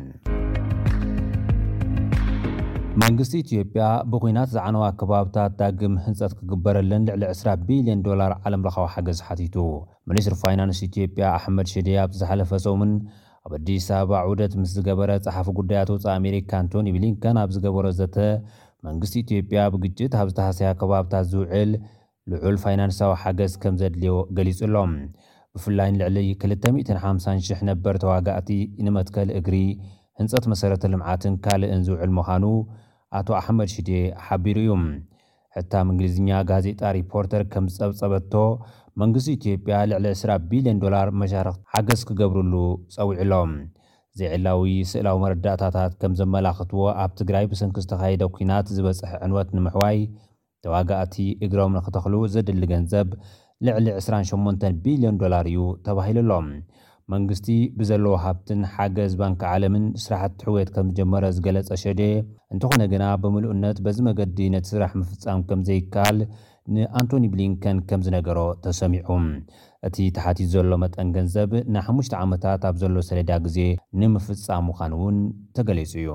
መንግስቲ ኢትዮጵያ ብኩናት ዝዓነዋ ከባብታት ዳግም ህንጸት ክግበረለን ልዕሊ $20 ቢልዮን ዓለም ለኻዊ ሓገዝ ሓቲቱ። ሚኒስትር ፋይናንስ ኢትዮጵያ ኣሕመድ ሽዴ ኣብ ዝሓለፈ ሰሙን ኣብ ኣዲስ ኣበባ ዑደት ምስ ዝገበረ ጸሓፊ ጉዳያት ወጻኢ ኣሜሪካ አንቶኒ ብሊንከን ኣብ ዝገበሮ ዘተ መንግስቲ ኢትዮጵያ ብግጭት ኣብ ዝተሃስያ ከባብታት ዝውዕል ልዑል ፋይናንሳዊ ሓገዝ ከም ዘድልዮ ገሊጹሎም። ብፍላይ ልዕሊ 250,000 ነበር ተዋጋእቲ ንመትከል እግሪ ህንጸት መሰረተ ልምዓትን ካልእን ዝውዕል ምዃኑ ኣቶ ኣሕመድ ሽዴ ሓቢሩ እዩ። ሕታም እንግሊዝኛ ጋዜጣ ሪፖርተር ከም ዝጸብጸበቶ መንግስቲ ኢትዮጵያ ልዕሊ $20 ቢልዮን መሻርክቲ ሓገዝ ክገብርሉ ጸዊዕሎም። ዘይዕላዊ ስእላዊ መረዳእታታት ከም ዘመላኽትዎ ኣብ ትግራይ ብሰንኪ ዝተኻየደ ኩናት ዝበጽሐ ዕንወት ንምሕዋይ ተዋጋእቲ እግሮም ንኽተኽሉ ዘድሊ ገንዘብ ልዕሊ $28 ቢልዮን እዩ ተባሂሉሎም። መንግስቲ ብዘለዎ ሃብትን ሓገዝ ባንኪ ዓለምን ስራሕቲ ሕውየት ከም ዝጀመረ ዝገለጸ ሸዴ እንተኾነ ግና ብምሉእነት በዚ መገዲ ነቲ ስራሕ ምፍጻም ከም ዘይከኣል ንኣንቶኒ ብሊንከን ከም ዝነገሮ ተሰሚዑ። እቲ ተሓቲት ዘሎ መጠን ገንዘብ ን5 ዓመታት ኣብ ዘሎ ሰሌዳ ግዜ ንምፍጻም ምዃኑ እውን ተገሊጹ እዩ።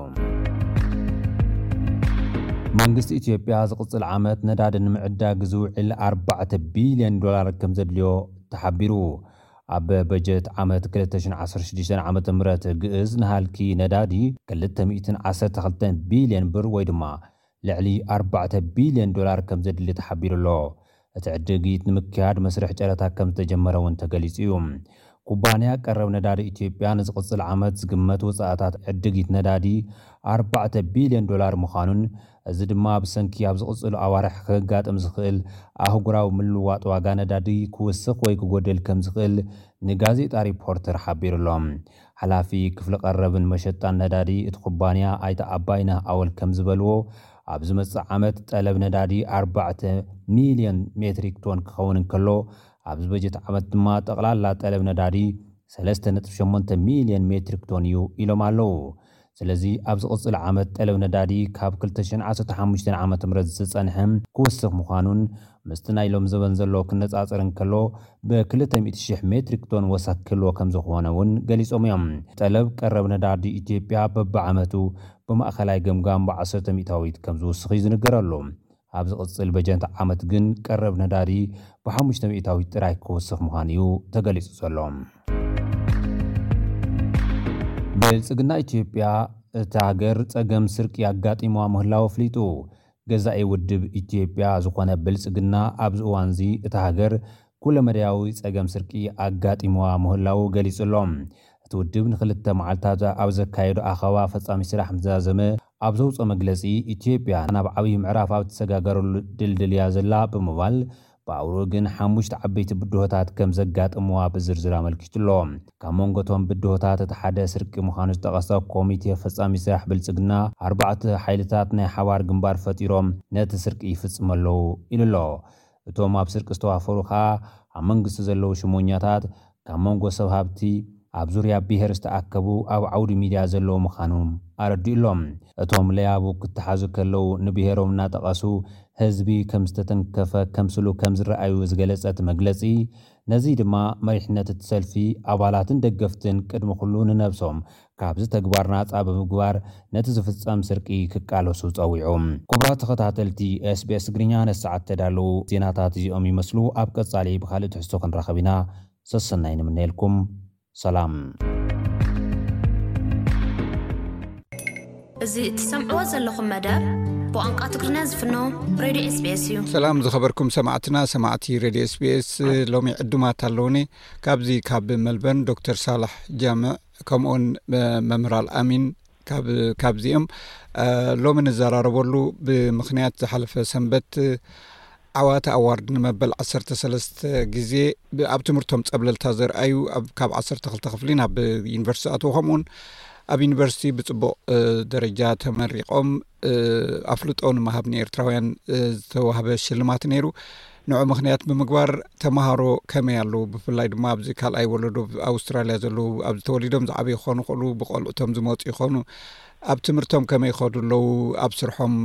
መንግስቲ ኢትዮጵያ ዝቕጽል ዓመት ነዳዲ ንምዕዳግ ዝውዕል $4 ቢልዮን ከም ዘድልዮ ተሓቢሩ። ኣብ በጀት ዓመት 2016 ዓመተ ምህረት ግእዝ ንሃልኪ ነዳዲ 212 ቢልዮን ብር ወይ ድማ ልዕሊ $4 ቢልዮን ከም ዘድሊ ተሓቢሩሎ። እቲ ዕድጊት ንምክያድ መስርሕ ጨረታ ከም ዝተጀመረ እውን ተገሊጹ እዩ። ኩባንያ ቀረብ ነዳዲ ኢትዮጵያ ንዝቕጽል ዓመት ዝግመት ወጻእታት ዕድጊት ነዳዲ $4 ቢልዮን ምዃኑን እዚ ድማ ብሰንኪ ኣብ ዝቕጽሉ ኣዋርሕ ክጋጥም ዝኽእል ኣህጉራዊ ምልዋጥ ዋጋ ነዳዲ ክውስኽ ወይ ክጎደል ከም ዝኽእል ንጋዜጣ ሪፖርተር ሓቢሩሎም። ሓላፊ ክፍሊ ቀረብን መሸጣን ነዳዲ እቲ ኩባንያ ኣይተ ኣባይነህ ኣወል ከም ዝበልዎ ኣብ ዝመጽእ ዓመት ጠለብ ነዳዲ 4 ሚልዮን ሜትሪክ ቶን ክኸውን እንከሎ ኣብዚ በጀት ዓመት ድማ ጠቕላላ ጠለብ ነዳዲ 3.8 ሚልዮን ሜትሪክ ቶን እዩ ኢሎም ኣለዉ። ስለዚ ኣብ ዝቕፅል ዓመት ጠለብ ነዳዲ ካብ 2015 ዓመተ ምህረት ዝጸንሐ ክወስኽ ምዃኑን ምስቲ ናይ ሎም ዘበን ዘሎ ክነጻጸር እንከሎ ብ200,000 ሜትሪክ ቶን ወሳክ ክህልዎ ከም ዝኾነ እውን ገሊጾም እዮም። ጠለብ ቀረብ ነዳዲ ኢትዮጵያ በብዓመቱ ብማእኸላይ ገምጋም ብ10 ሚእታዊት ከም ዝውስኽ እዩ ዝንገረሉ። ኣብ ዝቕፅል በጀት ዓመት ግን ቀረብ ነዳዲ ብ5 ሚእታዊት ጥራይ ክወስኽ ምዃኑ እዩ ተገሊጹ ዘሎ። ብልጽግና ኢትዮጵያ እቲ ሃገር ጸገም ስርቂ ኣጋጢምዋ ምህላው ኣፍሊጡ ገዛኢ ውድብ ኢትዮጵያ ዝኾነ ብልጽግና ኣብዚ እዋን እዚ እቲ ሃገር ኩለመዳያዊ ጸገም ስርቂ ኣጋጢምዋ ምህላው ገሊጹሎም። እቲ ውድብ ንክልተ መዓልታት ኣብ ዘካየዶ ኣኸባ ፈጻሚ ስራሕ ምዛዘመ ኣብ ዘውፅኦ መግለጺ ኢትዮጵያ ናብ ዓብዪ ምዕራፍ ኣብ ተሰጋገረሉ ድልድል እያ ዘላ ብምባል ብኣውሮ ግን 5 ዓበይቲ ብድሆታት ከም ዘጋጥምዋ ብዝርዝር ኣመልኪቱሎ። ካብ መንጎቶም ብድሆታት እቲ ሓደ ስርቂ ምዃኑ ዝጠቐሰ ኮሚቴ ፈጻሚ ስራሕ ብልጽግና 4 ሓይልታት ናይ ሓባር ግንባር ፈጢሮም ነቲ ስርቂ ይፍጽመለው ኢሉሎ። እቶም ኣብ ስርቂ ዝተዋፈሩ ከዓ ኣብ መንግስቲ ዘለዉ ሽሞኛታት ካብ መንጎ ሰብ ሃብቲ ኣብ ዙርያ ብሄር ዝተኣከቡ ኣብ ዓውዲ ሚድያ ዘለዉ ምዃኖም ኣረዲኡሎም። እቶም ለያቡ ክትሓዙ ከለዉ ንብሄሮም እናጠቐሱ ህዝቢ ከም ዝተተንከፈ ከምስሉ ከም ዝረኣዩ ዝገለጸት መግለጺ ነዚ ድማ መሪሕነት እቲ ሰልፊ ኣባላትን ደገፍትን ቅድሚ ኩሉ ንነብሶም ካብዚ ተግባር ናጻ ብምግባር ነቲ ዝፍጸም ስርቂ ክቃለሱ ጸዊዖም። ክቡራት ተኸታተልቲ SBS ትግርኛ ነሰዓት ተዳለዉ ዜናታት እዚኦም ይመስሉ። ኣብ ቀጻሊ ብካልእ ትሕዝቶ ክንራኸብ ኢና። ሰሰናይ ንምንኤልኩም ሰላም። እዚ እትሰምዕዎ ዘለኹም መደብ ብቋንቋ ትግርኛ ዝፍኖ ሬድዮ SBS እዩ። ሰላም ዝኸበርኩም ሰማዕቲ ሬድዮ SBS ሎሚ ዕዱማት ኣለውኒ ካብዚ ካብ መልበርን ዶክተር ሳላሕ ጃምዕ ከምኡን መምህራል ኣሚን ካብዚኦም ሎሚ ንዘራረበሉ ብምኽንያት ዝሓለፈ ሰንበት ዓዋት ኣዋርድ ንመበል 13 ግዜ ኣብ ትምህርቶም ጸብለልታ ዘርአዩ ካብ 12 ክፍሊ ናብ ዩኒቨርሲቲ ኣተውኸምውን ኣብ ዩኒቨርሲቲ ብጽቡቕ ደረጃ ተመሪቖም ኣፍልጦን መሃብኒ ኤርትራውያን ዝተዋህበ ሽልማት ነይሩ። ንዑ ምኽንያት ብምግባር ተማሃሮ ከመይ ኣለዉ ብፍላይ ድማ ኣብዚ ካልኣይ ወለዶ ኣውስትራልያ ዘለዉ ኣብ ተወሊዶም ዝዓበዩ ይኾኑ ኽእሉ ብቆልዑቶም ዝመፁ ይኾኑ ኣብ ትምህርቶም ከመይ ይኸዱ ኣለዉ ኣብ ስርሖም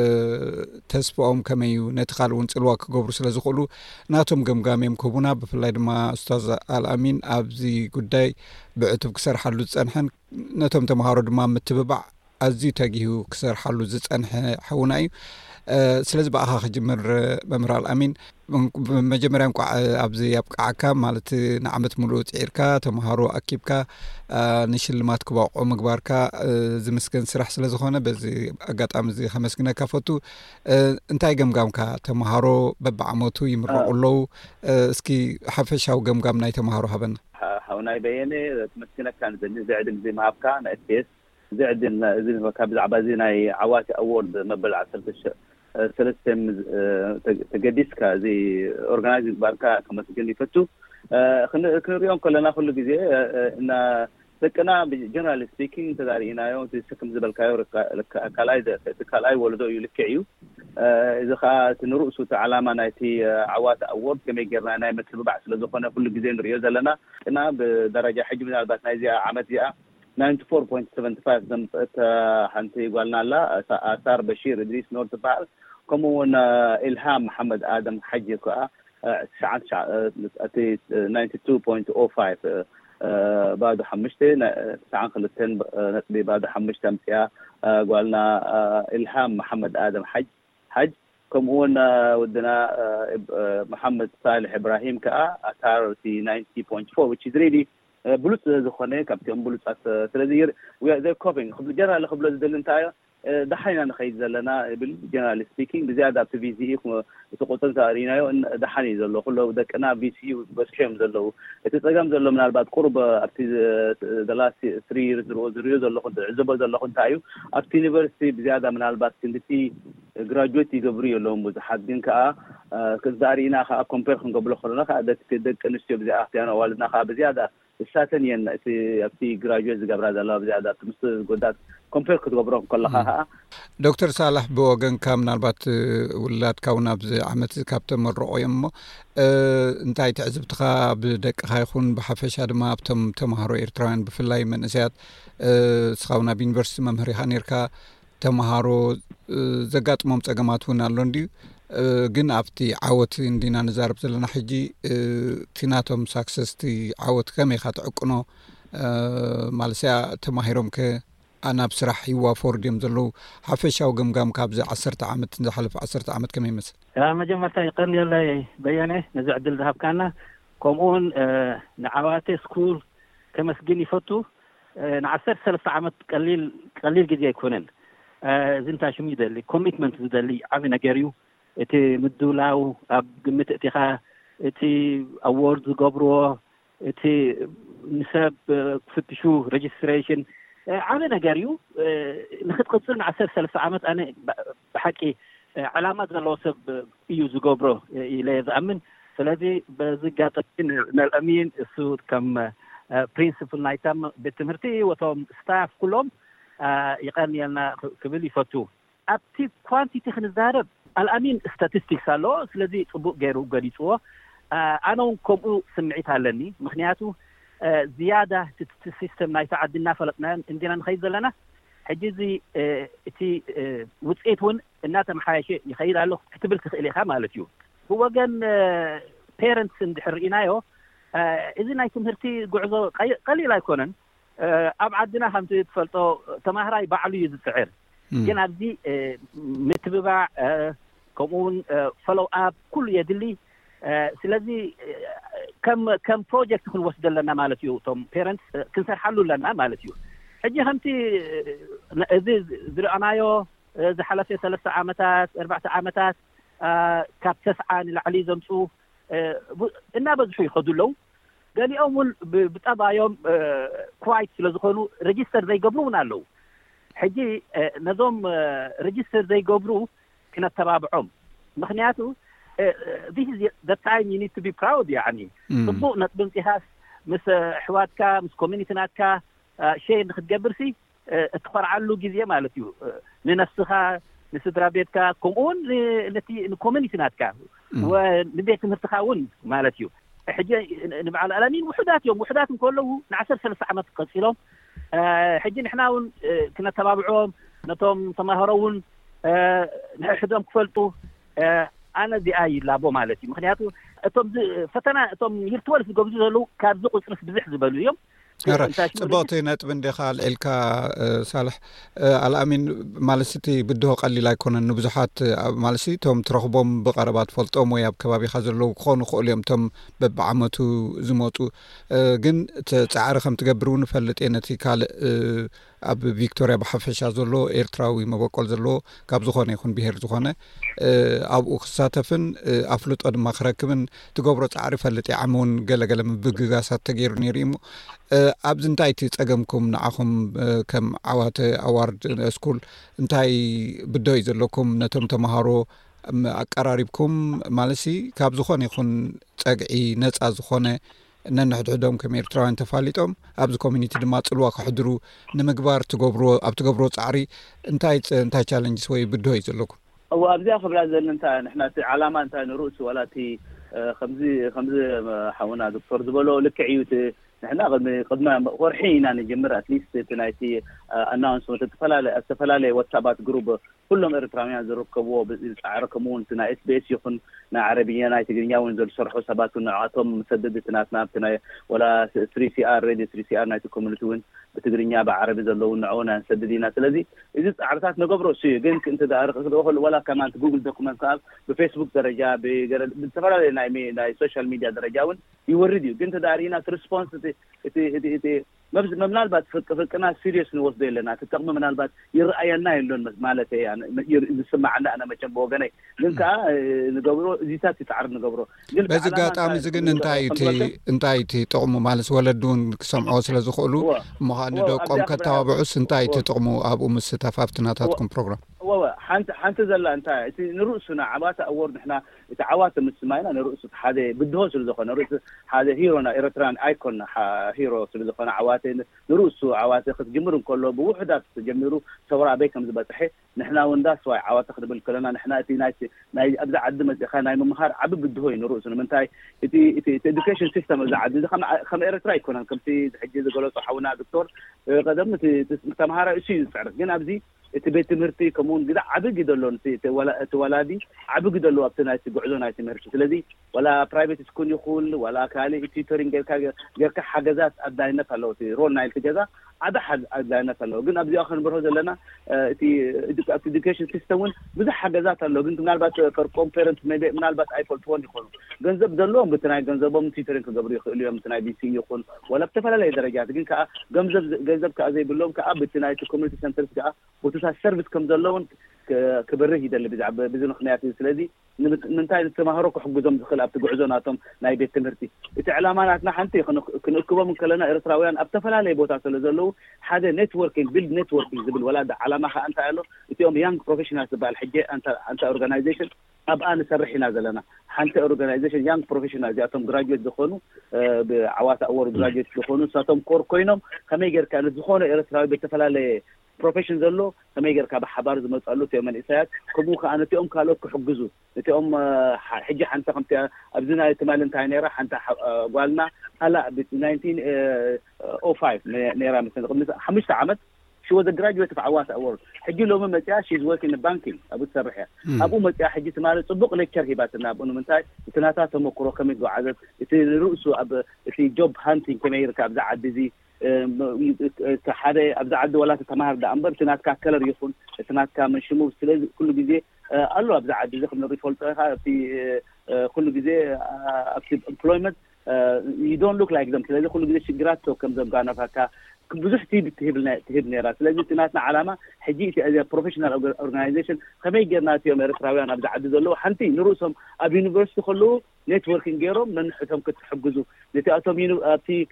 ተስፋኦም ከመይ እዩ ነቲ ካልእ እውን ጽልዋ ክገብሩ ስለ ዝኽእሉ ናቶም ገምጋሜም ክህቡና ብፍላይ ድማ ኡስታዝ ኣልኣሚን ኣብዚ ጉዳይ ብዕቱብ ክሰርሓሉ ዝጸንሐን ነቶም ተምሃሮ ድማ ምትብባዕ ኣዝዩ ተጊሁ ክሰርሓሉ ዝጸንሐ ሓውና እዩ። ስለዚ በኣኻ ክጅምር መምህር ኣልኣሚን መጀመርያ እንኳ ኣብዚ ኣብቃዓካ ማለት ንዓመት ሙሉእ ፂዒርካ ተምሃሮ ኣኪብካ ንሽልማት ክባቕዖ ምግባርካ ዝምስገን ስራሕ ስለ ዝኾነ በዚ ኣጋጣሚ እዚ ከመስግነካ ፈቱ። እንታይ ገምጋምካ ተምሃሮ በብዓመቱ ይምረቑ ኣለዉ? እስኪ ሓፈሻዊ ገምጋም ናይ ተምሃሮ ሃበና። ሓውናይ በየነ ትመስግነካ ንዘኒ ዝዕድል ዚ መሃብካ ናይ SBS ዝዕድል እዚ ብዛዕባ እዚ ናይ ዓዋት ኣዋርድ መበል 13 ተገዲስካ እዚ ኦርጋናይዝ ግባርካ ከመስግን ይፈቱ። ክንሪኦም ከለና ኩሉ ግዜ እና ደቅና ጀነራል ስፒኪንግ ተዛሪእናዮ ትስክም ዝበልካዮ ካልኣይ ወለዶ እዩ ልክዕ እዩ። እዚ ከዓ ንርእሱ ዓላማ ናይቲ ዓዋት ኣዋርድ ከመይ ጌርና ናይ ምትብባዕ ስለ ዝኾነ ኩሉ ግዜ ንሪኦ ዘለና ቅና ብደረጃ ሕጂ ምናልባት ናይ እዚኣ ዓመት እዚኣ 94.75 ዘምፅእት ሓንቲ ጓልና ኣላ ኣሳር በሺር እድሪስ ኖር ትበሃል። ከምኡውን ኢልሃም መሐመድ ኣደም ሓጂ ከዓ 92.05 ባዶ 5 92 ነጥቢ ባዶ 5 ኣምፅያ ጓልና ኢልሃም መሐመድ ኣደም ሓጅ ከምኡውን ወድና መሐመድ ሳልሕ ኢብራሂም ከዓ ኣሳር 90.4 which is really ብሉጽ ዝኾነ ካብቶም ብሉጻት ስለዚ ዘ ኮፒንግ ክብሉ ጀነራል ክብሉ ዝደል እንታዮ ደሓይና ንኸይድ ዘለና ብል ጀነራል ስፒኪንግ ብዝያዳ ኣብቲ ቪሲኢ እትቆፅል ተሪናዮ ደሓኒ ዘሎ ኩሉ ደቅና ቪሲኢ በስዮም ዘለዉ እቲ ፀገም ዘሎ ምናልባት ቁርብ ኣብቲ ደላስ 3 ዝርዮ ዘለኹ ዝዕዘቦ ዘለኹ እንታይ እዩ ኣብቲ ዩኒቨርሲቲ ብዝያዳ ምናልባት ክንድቲ ግራጁዌት ይገብሩ የለዎም ብዙሓት ግን ከዓ ክዛሪና ከዓ ኮምፔር ክንገብሎ ከለና ከዓ ደቂ ኣንስትዮ ብዚኣ ኣፍትያኖ ኣዋልድና ከዓ ብዝያዳ እሳተን እየን ኣብቲ ግራጁዌት ዝገብራ ዘለዋ ብዝያዳ ምስ ጎዳት كومبير كتغبرهم كلها دكتور صالح بوغن كامنالبات ولاد كاونا بعمت كابتن الرؤيم انتي تعزبتها بدقها يكون بحفشها دما تمهارو إيرتران بفلاي من أسيات سخاونا بيونيفرسيتي ممهري نيركا تمهارو زقات ممتقماتون اللوندي ግን ኣብቲ ዓወት እንዲና ነዛርብ ዘለና ሕጂ ቲናቶም ሳክሰስቲ ዓወት ከመይ ካትዕቅኖ ማለስያ ተማሂሮም ከኣናብ ስራሕ ይዋፈርድዮም ዘለው ሓፈሻዊ ገምጋም ካብዚ 10 ዓመት ዝሓለፈ 10 ዓመት ከመይ ይመስል መጀመርታ ይቀርል የላይ በየነ ነዚ ዕድል ዝሃብካና ከምኡውን ንዓባቴ ስኩል ከመስግን ይፈቱ ን13 ዓመት ቀሊል ግዜ ኣይኮነን ዝንታ ሽሙ ይደሊ ኮሚትመንት ዝደሊ ዓብ ነገር እዩ እቲ ምድላው ኣብ ግምት እቲኻ እቲ ኣዋርድ ዝገብርዎ እቲ ንሰብ ክፍትሹ ሬጅስትሬሽን ዓብ ነገር እዩ ንኽትቅፅል ን13 ዓመት ኣነ ብሓቂ ዕላማ ዘለዎ ሰብ እዩ ዝገብሮ ኢለ ዝኣምን ስለዚ በዚ ጋጠምን መልአሚን እሱ ከም ፕሪንሲፕል ናይታ ቤት ትምህርቲ ወቶም ስታፍ ኩሎም ይቀርንየልና ክብል ይፈቱ ኣብቲ ኳንቲቲ ክንዛረብ الأمين statistics الله سلذي طبق غيرو غديصو انا كومو سمعت علني مخنياتو زياده السيستم ناي تعدنا فلطنا عندنا نخيز لنا حجزي تي وصيتون اناته محايشه يخير له كتبل تخيلها مالتيو هو كان بيرنتس اندحرينايو اذا ناي تمهرتي غعزو قليل يكونن ابعدنا هم تفلطو تماهراي بعلو يزسعر كان ابدي متبع كمون فولو اب كل يدلي سلازي كم بروجكت كل وسد لنا مالتيو توم بيرنتس كنسر حلو لنا مالتيو اجي همتي زرعنايو ذا حلفي 3 عامات 4 عامات كاب 9 العلي زمصو እና በዝሑ ይኸዱለው ገሊኦም ብጠባዮም ኳይት ስለዝኾኑ ሬጂስተር ዘይገብሩን ኣለው ሕጂ ነዞም ሬጂስተር ዘይገብሩ ክነተባብዖም ምክንያቱ this is the time you need to be proud يعني ጥቡቅ ነጥብንቲሃስ ምስ ሕዋትካ ምስ ኮሚኒቲናትካ ሸይ ንክትገብርሲ እትኸርዓሉ ግዜ ማለት እዩ ንነፍስኻ ንስድራ ቤትካ ከምኡውን ነቲ ኮሚኒቲናትካ ወንቤት ትምህርትካ እውን ማለት እዩ ሕጂ ንበዓል ኣላሚን ውሕዳት እንከለዉ ን13 ዓመት ቀፂሎም ሕጂ ንሕና እውን ክነተባብዖም ነቶም ተማሃሮውን ንሕዶም ክፈልጡ ኣነ ዚኣይ ላቦ ማለት እዩ ምክንያቱ እቶም ፈተና እቶም ይርትወል ዝገብዙ ዘለው ካብ ዝቁፅርስ ብዙሕ ዝበሉ እዮም ጽبوتي نطب اندخ الالكا صالح الامين مالستي بده قليل يكون نبزحات مالسي توم ترخبهم بقربات فلطوم ويا بكبابي خازلو كونو خوليم توم ببعمتو زموتو ግን ጻዕርኸም ትገብሩን ፈልጥ የነቲ ካል ኣብ ቪክቶሪያ በሐፈሻ ዘሎ ኤርትራዊ መበቆል ዘሎ ካብ ዝኾነ ይኹን ብሄር ዝኾነ ኣብኡ ክሳተፍን ኣፍልጦ ድማ ክረክብን ትገብሮ ጻዕሪ ፈልጥ ዓመውን ገለገለ ብግጋሳት ተገይሩ ነይሩ ኣብዚ እንታይ ትጸገምኩም ንዓኹም ከም ዓዋተ ኣዋርድ ስኩል እንታይ ብደይ ዘለኩም ነቶም ተማሃሮ ኣቀራሪብኩም ማለሲ ካብ ዝኾነ ይኹን ጸግዒ ነጻ ዝኾነ ነንሕድሕዶም ከም ኤርትራውያን ተፋሊጦም ኣብዚ ኮሚኒቲ ድማ ጽልዋ ክሕድሩ ንምግባር ትገብሮ ኣብ ትገብሮ ጻዕሪ እንታይ ቻሌንጅስ ወይ ብደይ ዘለኩም او ابزا خبر زلنتا نحنا علامه انت نرؤس ولا تي خمز حونا دكتور زبلو لكعيوت نحنا قد ما ورحينا نجمر اتليست تنايتي اناونسمنت تفلالي واتسابات جروب كلهم ارتراميان زركبوا بالعركمون تنا اس بي اس يكون نا عربيا ناي تجريا ونزل شرحوا سبات ونعاتهم مسدد تناسنا بتنا ولا 3 سي ار ريدي 3 سي ار نايت كوميونيتي وين بتجريا بعربي زلو نعونا نسددينا سلازي اذا عرفات نغبرو شي جنك انت دارك ولا كمان جوجل دوكيمنت بفيسبوك درجه بالتفلالي ناي سوشيال ميديا درجاون يورديو انت دارينا ريسبونس تي ምናልባት ፍቅና ሲሪየስ ነው ወስደ ለና ተጠቅመ ምናልባት ይርአያና ይሉን ማለት يعني ይስማዕና انا መቸም በወገኔ ግን ካ ንገብሮ እዚታት ይጣር ንገብሮ ግን በዚህ ጋጣም ዝግን እንታይ ጥቅሙ ማለት ወለዱን ክሰምዖ ስለዝኽእሉ መኻን ደቆም ከተባብዑስ እንታይ ጥቅሙ ኣብኡ ምስ ተፋፍትናታትኩም ፕሮግራም حنت زلا انت نرؤسنا عباته اورد احنا تعوات مسماينا نرؤس هذا بده سلزخنا نرؤس هذا هيرونا إيرتران أيكون هيرو سلزخنا عواتين نرؤس عواتين خد جمرون كله بوحدات جمروا سورة بيكم زبطحي نحنا ونداس واي عواتين خد بالكلنا نحنا تي ناي أبدا عدم خنا ممهار عبد بده نرؤسنا من تاي تي education system إذا عدد خم إيرتران يكون كم تي حجز قالوا صحونا دكتور قدمت تمهارة شيء فعلا جينا أبدي تبيت مرتي كمون قد عبد قدلون تولادي عبد قدلوا أبتنا تقعدون هاي تمرش الذي ولا برايفت سكول يقول ولا كالي تيترينج غير كحجزات أداينة الله تي رول نايل تجزا عدا حد أداينة الله قلنا أبدي آخر برهود لنا تي education system بده حجزات الله قلنا من البات for conference من البات آيفون 20 يقول جنزب دلهم بتناي جنزبهم تيترينج قبري اليوم تناي بي سي يقول ولا بتفعل له درجات قلنا جنزب كأزي بلهم كأب بتناي كوميونتي سنترز كأ السيرفيس كم دلون كبره يدل بيزعب بيزن خنياتي سلازي ننتهي التمهرك وحجزهم دخل أبتقعزوناتهم نايبة تمرتي إتعلاماتنا حنتي كنكبه من كلنا إرتراويان أبتفل عليه بوتا سلزلو هذا نتوركينج بيلد نتوركينج زبل ولا علامة أنت قالوا يوم يانج بروفيشنال تبع الحجة أنت أورجانيزيشن أبقى نسرح نازلنا حنت أورجانيزيشن يانج بروفيشنال جاتهم جراجويت دخونوا بعوات أول جراجويت دخونوا ساتهم كور كوينهم خميجر كانوا دخونوا إرتراوي بتفل عليه بروفيشن زلو كما يقرأ بحبار زي ما تقولوا تيوم الإساءات كبوخ أنا تيوم كالوت كحجزوا تيوم حجة حنتا قمت أبزنا احتمال انتهي نيرا حنتا قالنا هلا ب 1905 نيرا مثلا 5 عامات شو ذا graduate في عوات أول حجي لو من متى she's working in banking أبو تسرحها أبو متى حجي تمارس صدق لك شركة باتنا أبو من تاي تناتات مكرو كم يقول عدد رؤسه أب في job hunting كما يركب زعد بزي كحدا أبدا عد ولا تتمهر ده أمبر تنات ككلر يكون تنات كمشمو سلز كل جزء الله أبدا عد زي خلنا ريفولت في كل جزء أكتب employment you don't look like them سلز كل جزء شجرات كم زم قانا فكا بزح تهبني راس لازم تناتنا علامة حجيتي as a professional organization كما يجينا تيوم إرتراويان أبدا عد ذلوا حنتي نروسهم أبي يونيفرسيتي خلوا نتوركينج جيرهم من حتهم كتحجزوا نتأتهم أبتي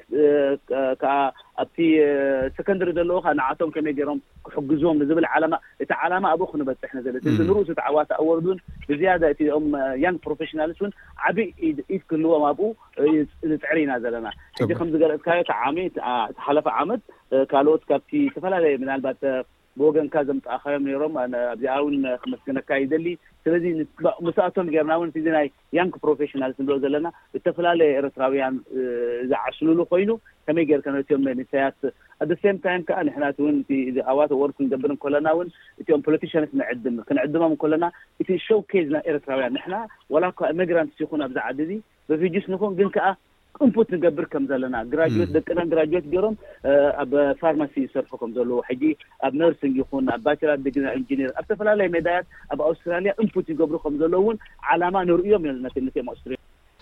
أبتي سكندري دلوها نعاتهم كما يجيرهم حجزوهم نزبل علامة علامة أبوخنا بس إحنا زلت نروس تعوات أوردون بزيادة في young professionals عبي يتكلوا ما أبو نتعرينا زلنا هذي 5 قرأت كاية عامي حلف عامد كالوت كابتي تفعله من البات بوجن كذا متأخر من يوم أنا أبدي أون 5 سنين كايدلي سلذي مساعتهم جرناون في ذناي young professionals نروز لنا التفعله إرتراويان إذا عشلوا له قينو كم يجر كانوا يوم نسيات at the same time كأن إحنا تون في أوقات working دبرن كلنا ون يوم politicians نعدم كنعدمهم كلنا في showcase نا إرتراويان نحنا ولا immigrants يكون أبدا عددي بفي جس نكون جن كأ input نقبر كم زلنا graduate دكنا graduate جرم أب pharmacy يصرفكم زلوا حجي أب nursing يكون أب bachelor degree engineer أب تفعل على مدات أب أستراليا input يقبركم زلون علامة نورية من النتيجة أستراليا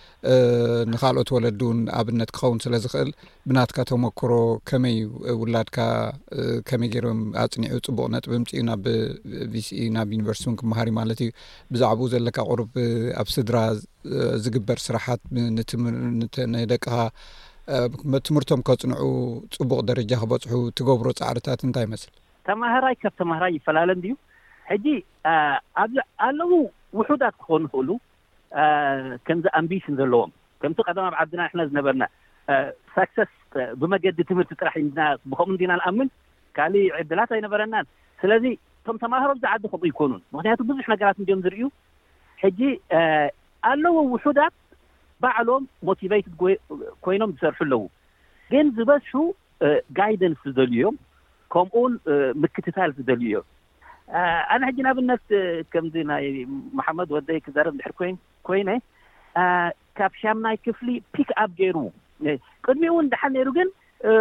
نخالوت ولدون أبنت كون سلازخل بنات كتومكرو كمي ولادك كمي جرم أتني عطبونات بمتينا بفيسينا بيونيفرسيتي كمهاري مالتي بزعبو زلك قرب أبصدرا زقبر سرحات نتندقها تمرتهم كتصنعوا صبغ درجة بصحو تجبروا تعرتات انتي مثل تمهراي كتمهراي فلالن ديو حجي ألو وحدات خون هلو كم ذا ambition ذلهم كم تقدم عبدنا إحنا زنبرنا success بمجد تمرت ترح عندنا بخم دينا الأمن كالي عدلات ينبرنا سلذي ثم تماهر رجع عد خطي يكونون مهنيات بزح نجارات مجمع زريو حجي قالوا وحدات بعلهم motivated كوينهم بصرف له جن زبس شو guidance ذليهم كم أول مكتفال ذليهم أنا هجينا بالناس كم دينا محمد وديك زارب بحر كوينه كابشامنا كفلي pick up جيرو قد ميون دحن يروجن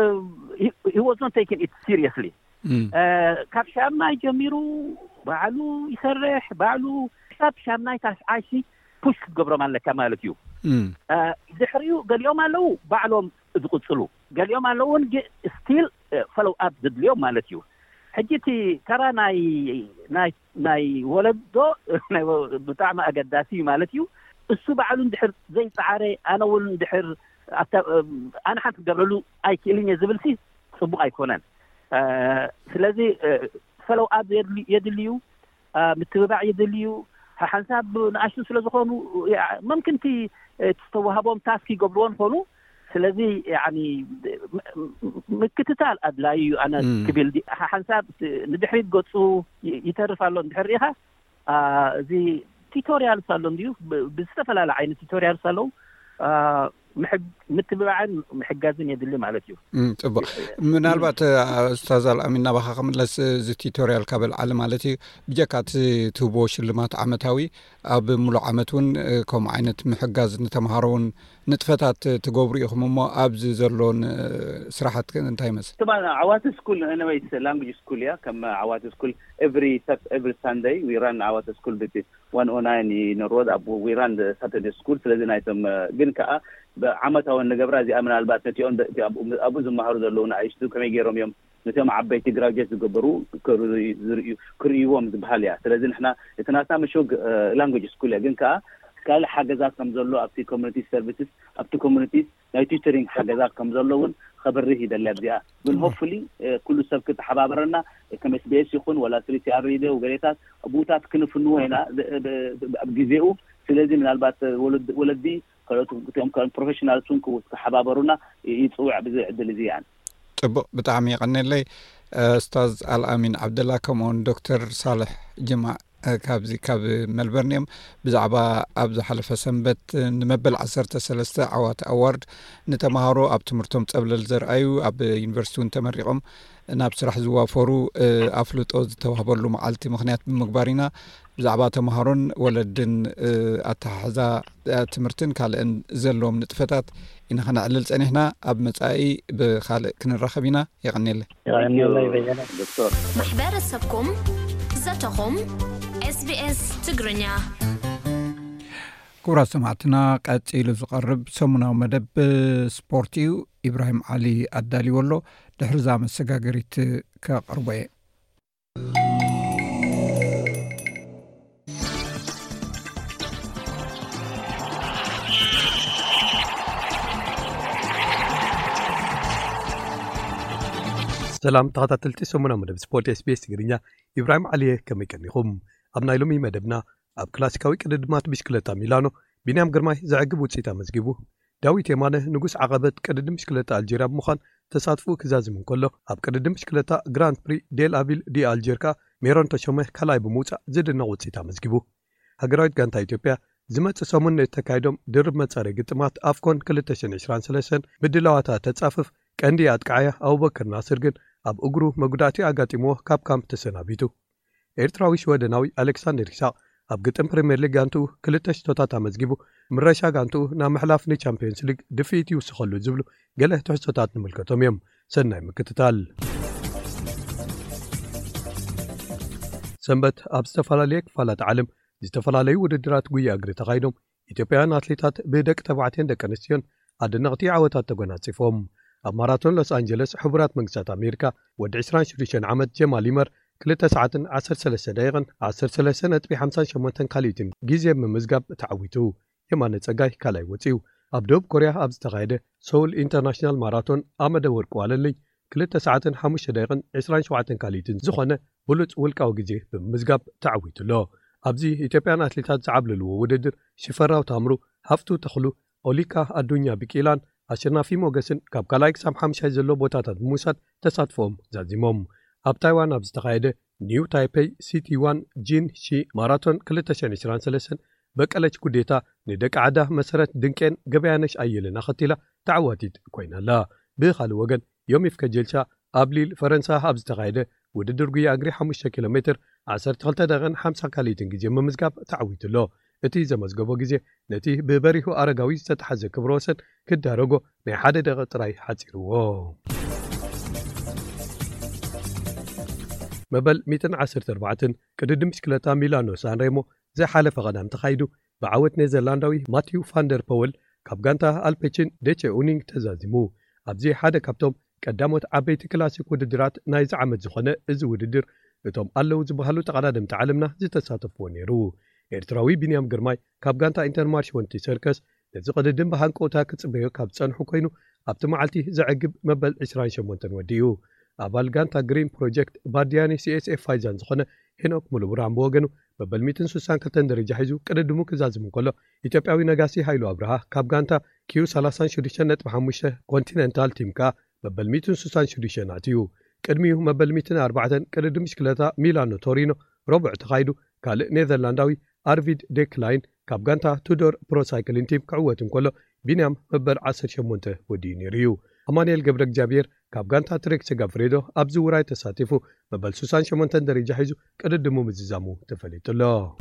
he was not taking it seriously كابشامنا يجميرو بعلو يسرح بعلو كابشامنا عايشي push قبره مالك كمالتيو زحريو قال يوم لو بعلهم ذقصلو قال يوم لو still follow up ضد اليوم مالتيو حجتي ترى ناي ولدو بتاع ما أقداسي مالتيو السبع علون دحر زي تعاري أنا ولن دحر أنا حتى قبله أي كيلين يزبلسي صبوا أي كونان سلذي فلو أب يدليو متبع يدليو ሓንሳብ ንኣሽቱ ስለ ዝኾኑ ممكن ተዋሃቦም ታስክ ይገብርዎን ኾኑ ስለዚ يعني ምክትታል ኣድላይ ኣነ ክብል ሓንሳብ ንድሕሪት ገጹ ይተርፍ ኣሎ እንድሕር ኢኻ እዚ ቱቶሪያል ሳሎ እንዲሁ ብዝተፈላለየ ዓይነት ቱቶሪያል ሳሎ ምትብባዕን ምሕጋዝን የድሊ ማለት እዩ ጽቡቅ ምናልባት ኡስታዝ አልአሚን ናባኻ ከምለስ እዚ ቱቶሪያል ካብል ዓለ ማለት እዩ ብጀካት ትቦ ሽልማት ዓመታዊ ኣብ ሙሉእ ዓመት እውን ከም ዓይነት ምሕጋዝ ንተምሃሮውን ንጥፈታት ትገብሩ ኢኹም እሞ ኣብዚ ዘሎን ስራሓት እንታይ ይመስል طبعا عوات سكول anyways language school ያ ከም عوات سكول every Sunday we run عوات سكول bt 109 in road we run the Saturday school ስለዚህ ናይቶም ግን ከዓ بعمتها والنجبر هذه أمن البات نتيون أبو زمهر ذلون عايشتو كم يجيرهم يوم نتيهم عبيتي جراجات يجبروا كريوم بحاليا لازم إحنا يتناسب مشوق language school لكن كال حاجات كم زلوا أبتي community services أبتي community نايتيشترين حاجات كم زلون خبره هذا اللي بديها من hopefully كل سبك حبابرنا كم SBS يخون ولا 3 ريده وقريتات أبوتات كنا في النوع هنا بجزئه لازم من البات ولدي كلهم كان بروفيشنال سونكو حبابرونا يتصوع بزعدل زي يعني طب بتعمي قلنا لي استاذ الامين عبد الله كمون دكتور صالح جمع كابزي كاب ملبرنيم بزعبا ابز حلفه سنبت نمبل 13 عوات اوورد نتمهارو اب تمرتم قبل الزرعيو اب يونيفرسيتي تمرقهم ናብ ስራሕ ዝዋፈሩ ኣፍልጦ ዝተዋህበሉ መዓልቲ ምክንያት ብምግባሪና ብዛዕባ ተምሃሮን ወለድን ኣተሓዛ ትምህርትን ካልእን ዘለዎም ንጥፈታት ኢና ክነዕልል ፀኒሕና ኣብ መጻኢ ብኻልእ ክንረኸብ ኢና ይቕኒለ ዶክተር ማሕበረሰብኩም ዘተኹም SBS ትግርኛ كورا سمعتنا قاتيل زقرب سمنا مدب سبورتيو إبراهيم علي الدالي والله لحرزام السجاجريت كقربية سلام تغطتلتي سمنا مدب سبورت SBS تجرينا إبراهيم علي كم يكنيهم أبنا يلومي مدبنا ኣብ ክላሲካዊ ቅድድማት ብሽክለታ ሚላኖ ቢንያም ግርማይ ዘዕግብ ውፅኢት ኣመዝጊቡ ዳዊት የማነ ንጉስ ዓቐበት ቅድድም ብሽክለታ ኣልጄርያ ብምዃን ተሳትፉ ክዛዝም እንከሎ ኣብ ቅድድም ብሽክለታ ግራንድ ፕሪ ዴል አቪል ዲ ኣልጄርካ ሜሮን ተሾመ ካልኣይ ብምውፃእ ዝድነቕ ውፅኢት ኣመዝጊቡ ሃገራዊት ጋንታ ኢትዮጵያ ዝመፅእ ሰሙን ተካይዶም ድርብ መጻረይ ግጥማት ኣፍኮን 2023 ምድላዋታ ተጻፍፍ ቀንዲ ኣጥቃዓያ አቡበከር ናስር ግን ኣብ እግሩ መጉዳእቲ ኣጋጢሞ ካብ ካምፕ ተሰናቢቱ ኤርትራዊ ሽወደናዊ ኣሌክሳንደር ይስሐቅ ኣብ ግጥም ፕሪሚየር ሊግ ጋንቱ 2 ሽቶታት ኣመዝጊቡ ምረሻ ጋንቱ ናብ ምሕላፍ ንቻምፒየንስ ሊግ ድፊት ይውስኸሉ ዝብሉ ገለ ትሕዝቶታት ንምልከቶም እዮም ሰናይ ምክትታል ሰንበት ኣብ ዝተፈላለየ ክፋላት ዓለም ዝተፈላለዩ ውድድራት ጉያ እግሪ ተኻይዶም ኢትዮጵያውያን ኣትሌታት ብደቂ ተባዕትዮን ደቂ ኣንስትዮን ኣደነቕቲ ዓወታት ተጎናፂፎም ኣብ ማራቶን ሎስ አንጀለስ ሕቡራት መንግስታት ኣሜሪካ ወዲ 26 ዓመት ጀማል ይመር 2 ሰዓትን 13 ደቂቃን 13.58 ካሊትን ጊዜ ምምዝጋብ ተዓዊቱ የማነ ጸጋይ ካልኣይ ወፂኡ ኣብ ደቡብ ኮርያ ኣብ ዝተኻየደ ሶል ኢንተርናሽናል ማራቶን ኣመደ ወርቁ ዋለልኝ 2 ሰዓትን 5 ደቂቃን 27 ካሊትን ዝኾነ ብሉጽ ውልቃዊ ጊዜ ብምዝጋብ ተዓዊቱሎ ኣብዚ ኢትዮጵያን ኣትሌታት ዝዓብልልዎ ውድድር ሽፈራው ታምሩ ሃፍቱ ተኽሉ ኦሊካ ኣዱኛ ቢቂላን ኣሸናፊ ሞገስን ካብ ካልኣይ ክሳብ 5 ዘሎ ቦታታት ብምውሳድ ተሳትፎም ዛዚሞም ኣብ ታይዋን ኣብ ዝተኻየደ ኒው ታይፔይ ሲቲ 1 ጂን ሺ ማራቶን 2023 በቀለች ጉዴታ ንደቂ ዓዳ መሰረት ድንቄን ገበያነሽ ኣየለና ኸቲላ ተዓዋቲት ኮይናላ ብኻልእ ወገን ዮሚፍ ከጀልቻ ኣብ ሊል ፈረንሳ ኣብ ዝተኻየደ ውድድር ጉያ እግሪ 5 ኪሎ ሜትር 12 ደቂቃን 50 ካሊትን ጊዜ ምምዝጋብ ተዓዊቱሎ እቲ ዘመዝገቦ ጊዜ ነቲ ብበሪሁ ኣረጋዊ ዝተተሓዘ ክብረ ወሰን ክዳረጎ ናይ 1 ደቂቃ ጥራይ ሓፂርዎ መበል 114 ቅድድም ብሽክለታ ሚላኖ ሳንሬሞ ዘሓለፈ ቀዳም ተኻይዱ ብዓወት ኔዘርላንዳዊ ማቲው ፋንደር ፖወል ካብ ጋንታ አልፔችን ደቼ ኡኒንግ ተዛዚሙ ኣብዚ ሓደ ካብቶም ቀዳሞት ዓበይቲ ክላሲክ ውድድራት ናይ ዝዓመት ዝኾነ እዚ ውድድር እቶም ኣለው ዝበሃሉ ተቐዳደምቲ ዓለምና ዝተሳተፍዎ ነይሩ ኤርትራዊ ቢንያም ግርማይ ካብ ጋንታ ኢንተርማርሽ ወንቲ ሰርከስ ነዚ ቅድድም ብሃንቆታ ክጽበዮ ካብ ጸንሑ ኮይኑ ኣብቲ መዓልቲ ዘዕግብ መበል 28 ወዲኡ ኣባል ጋንታ ግሪን ፕሮጀክት ባርዲያኒ CSF ፋይዛን ዝኾነ ሄኖክ ሙሉብራን ብወገኑ መበል 162 ደረጃ ሒዙ ቅድድሙ ክዛዝም እንከሎ ኢትዮጵያዊ ነጋሲ ሃይሉ አብርሃ ካብ ጋንታ ኪዩ 36.5 ኮንቲነንታል ቲምካ መበል 166 ኣትዩ ቅድሚኡ መበል 104 ቅድድም ብሽክለታ ሚላኖ ቶሪኖ ረቡዕ ተኻይዱ ካልእ ኔዘርላንዳዊ አርቪድ ዴክላይን ካብ ጋንታ ቱዶር ፕሮ ሳይክሊንግ ቲም ክዕወት እንከሎ ቢንያም መበል 18 ወዲኡ ነይሩ አማኑኤል ገብረ እግዚአብሔር ካብ ጋንታ ትሬክ ሰጋፍሬዶ ኣብዚ ውራይ ተሳቲፉ መበል 68 ደረጃ ሒዙ ቅድድሙ ምዝዛሙ ተፈሊጡሎ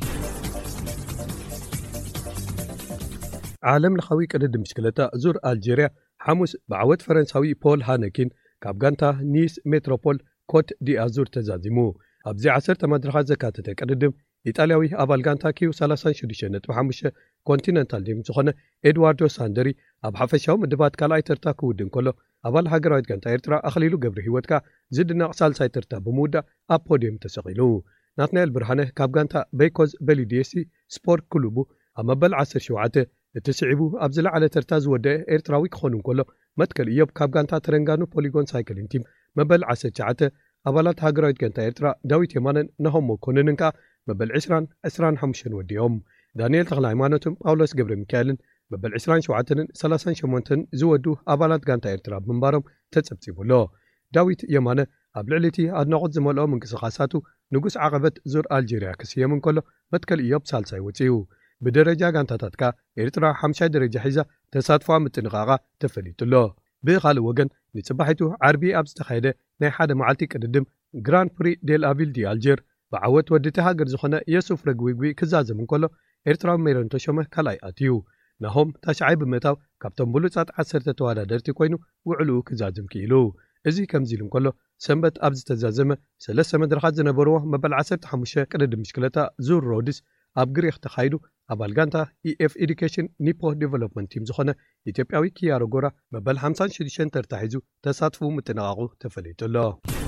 ዓለም ለኻዊ ቅድድም ብሽክለታ ዙር አልጄሪያ ሐሙስ ብዓወት ፈረንሳዊ ፖል ሃነኪን ካብ ጋንታ ኒስ ሜትሮፖል ኮት ዲአዙር ተዛዚሙ ኣብዚ 10 መድረኻት ዘካተተ ቅድድም ኢጣልያዊ ኣባል ጋንታ ኪዩ 36.5 ኮንቲነንታል ቲም ዝኾነ ኤድዋርዶ ሳንደሪ ኣብ ሓፈሻዊ ምድባት ካልኣይ ተርታ ክውድን ከሎ ኣባል ሃገራዊት ጋንታ ኤርትራ ኣኽሊሉ ገብሪ ሂወትካ ዝድነቕ ሳልሳይ ተርታ ብምውዳእ ኣብ ፖድየም ተሰቒሉ ናትናኤል ብርሃነ ካብ ጋንታ ቤይኮዝ በሊዴሲ ስፖርት ክሉቡ ኣብ መበል 17 እቲ ስዒቡ ኣብ ዝለዓለ ተርታ ዝወደአ ኤርትራዊ ክኾኑ እንከሎ መትከል እዮብ ካብ ጋንታ ተረንጋኑ ፖሊጎን ሳይክሊንግ ቲም መበል 19 ኣባላት ሃገራዊት ጋንታ ኤርትራ ዳዊት የማነን ናሆም መኮነንን ከዓ መበል 20-25 ወዲኦም ዳንኤል ተኽለ ሃይማኖትን ጳውሎስ ገብረ ሚካኤልን መበል 27ን 38ን ዝወዱ ኣባላት ጋንታ ኤርትራ ብምንባሮም ተጸብጺቡሎ ዳዊት የማነ ኣብ ልዕሊቲ ኣድናቆት ዝመልኦ ምንቅስቓሳቱ ንጉስ ዓቐበት ዙር አልጄሪያ ክስየም እንከሎ መትከል እዮብ ሳልሳይ ወፂኡ ብደረጃ ጋንታታት ካ ኤርትራ 5 ደረጃ ሒዛ ተሳትፏ ምጥንቃቓ ተፈሊጡሎ ብኻልእ ወገን ንጽባሒቱ ዓርቢ ኣብ ዝተኻየደ ናይ ሓደ መዓልቲ ቅድድም ግራን ፕሪ ዴል አቪል ዲ አልጀር ብዓወት ወዲተ ሃገር ዝኾነ የሱፍ ረግዊግዊ ክዛዘም እንከሎ ኤርትራዊ ሜሮን ተሾመ ካልኣይ ኣትዩ ናሆም ታሽዓይ ብምእታው ካብቶም ብሉጻት 10 ተወዳደርቲ ኮይኑ ውዕልኡ ክዛዝም ክኢሉ እዚ ከምዚ ኢሉ እንከሎ ሰንበት ኣብ ዝተዛዘመ 3 መድረኻት ዝነበርዎ መበል 15 ቅድድም ብሽክለታ ዙር ሮድስ ኣብ ግሪክ ተኻይዱ ኣባል ጋንታ ኢኤፍ ኤዱኬሽን ኒፖ ዴቨሎፕመንት ቲም ዝኾነ ኢትዮጵያዊ ኪያሮ ጎራ መበል 56 ተርታ ሒዙ ተሳትፉ ምጥንቃቑ ተፈሊጡሎ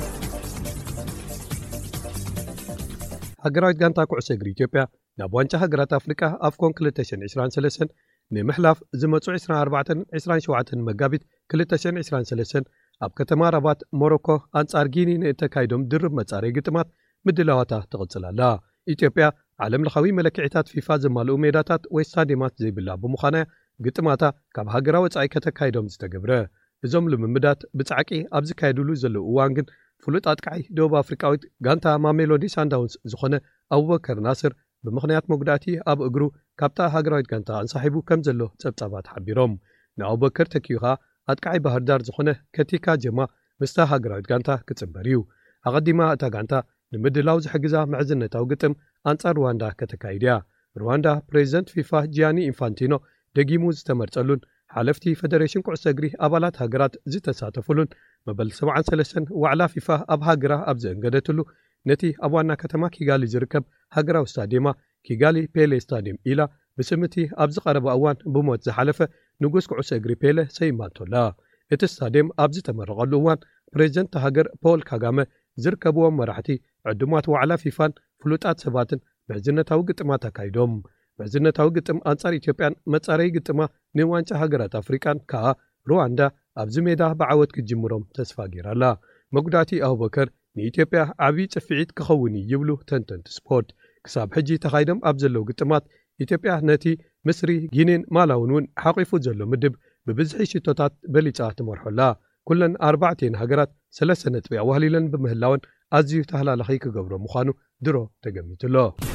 ሃገራዊት ጋንታ ኩዕሶ እግሪ ኢትዮጵያ ናብ ዋንጫ ሃገራት ኣፍሪቃ ኣፍኮን 2023 ንምሕላፍ ዝመጹ 24-27 መጋቢት 2023 ኣብ ከተማ ረባት ሞሮኮ ኣንጻር ጊኒ ንእተካይዶም ድርብ መጻረይ ግጥማት ምድላዋታ ትቕጽላላ ኢትዮጵያ ዓለም ለኻዊ መለክዒታት ፊፋ ዘማልኡ ሜዳታት ወይ ስታድየማት ዘይብላ ብምዃና ግጥማታ ካብ ሃገራ ወጻኢ ከተካይዶም ዝተገብረ እዞም ልምምዳት ብጻዕቂ ኣብ ዝካየድሉ ዘለዉ እዋን ግን ፍሉጥ ኣጥቃዒ ደቡብ ኣፍሪቃዊት ጋንታ ማሜሎዲ ሳንዳውንስ ዝኾነ አቡበከር ናስር ብምኽንያት መጉዳእቲ ኣብ እግሩ ካብታ ሃገራዊት ጋንታ አንሳሒቡ ከም ዘሎ ጸብጻባት ሓቢሮም ንአቡበከር ተኪዩኻ ኣጥቃዒ ባህርዳር ዝኾነ ከቲካ ጀማ ምስታ ሃገራዊት ጋንታ ክጽንበር እዩ ኣቐዲማ እታ ጋንታ ንምድላው ዝሕግዛ ምዕዝነታዊ ግጥም አንጻር ሩዋንዳ ከተካይድ እያ ሩዋንዳ ፕሬዚደንት ፊፋ ጂያኒ ኢንፋንቲኖ ደጊሙ ዝተመርጸሉን ሓለፍቲ ፌደሬሽን ኩዕሶ እግሪ ኣባላት ሃገራት ዝተሳተፉሉን መበል 73 ዋዕላ ፊፋ ኣብ ሃገራ ኣብ ዘእንገደትሉ ነቲ ኣብ ዋና ከተማ ኪጋሊ ዝርከብ ሃገራዊ ስታድየማ ኪጋሊ ፔሌ ስታድየም ኢላ ብስምቲ ኣብ ዝቐረበ እዋን ብሞት ዝሓለፈ ንጉስ ኩዕሶ እግሪ ፔሌ ሰይማቶላ እቲ ስታድየም ኣብ ዝተመረቐሉ እዋን ፕሬዚደንት ሃገር ፖል ካጋመ ዝርከብዎም መራሕቲ ዕዱማት ዋዕላ ፊፋን ፍሉጣት ሰባትን ምዕዝነታዊ ግጥማት ኣካይዶም ምዕዝነታዊ ግጥም አንጻር ኢትዮጵያን መጻረይ ግጥማ ንዋንጫ ሃገራት ኣፍሪቃን ከዓ ሩዋንዳ ኣብዚ ሜዳ ብዓወት ክጅምሮም ተስፋ ገይራላ መጉዳእቲ አቡበከር ንኢትዮጵያ ዓብዪ ጽፍዒት ክኸውን ይብሉ ተንተንቲ ስፖርት ክሳብ ሕጂ ተኻይዶም ኣብ ዘለው ግጥማት ኢትዮጵያ ነቲ ምስሪ ጊኒን ማላውን እውን ሓቂፉ ዘሎ ምድብ ብብዝሒ ሽቶታት በሊጻ ትመርሖላ ኩለን 4 ሃገራት 3 ነጥቢ ኣዋህሊለን ብምህላወን ኣዝዩ ተህላለኺ ክገብሮ ምዃኑ ድሮ ተገሚቱሎ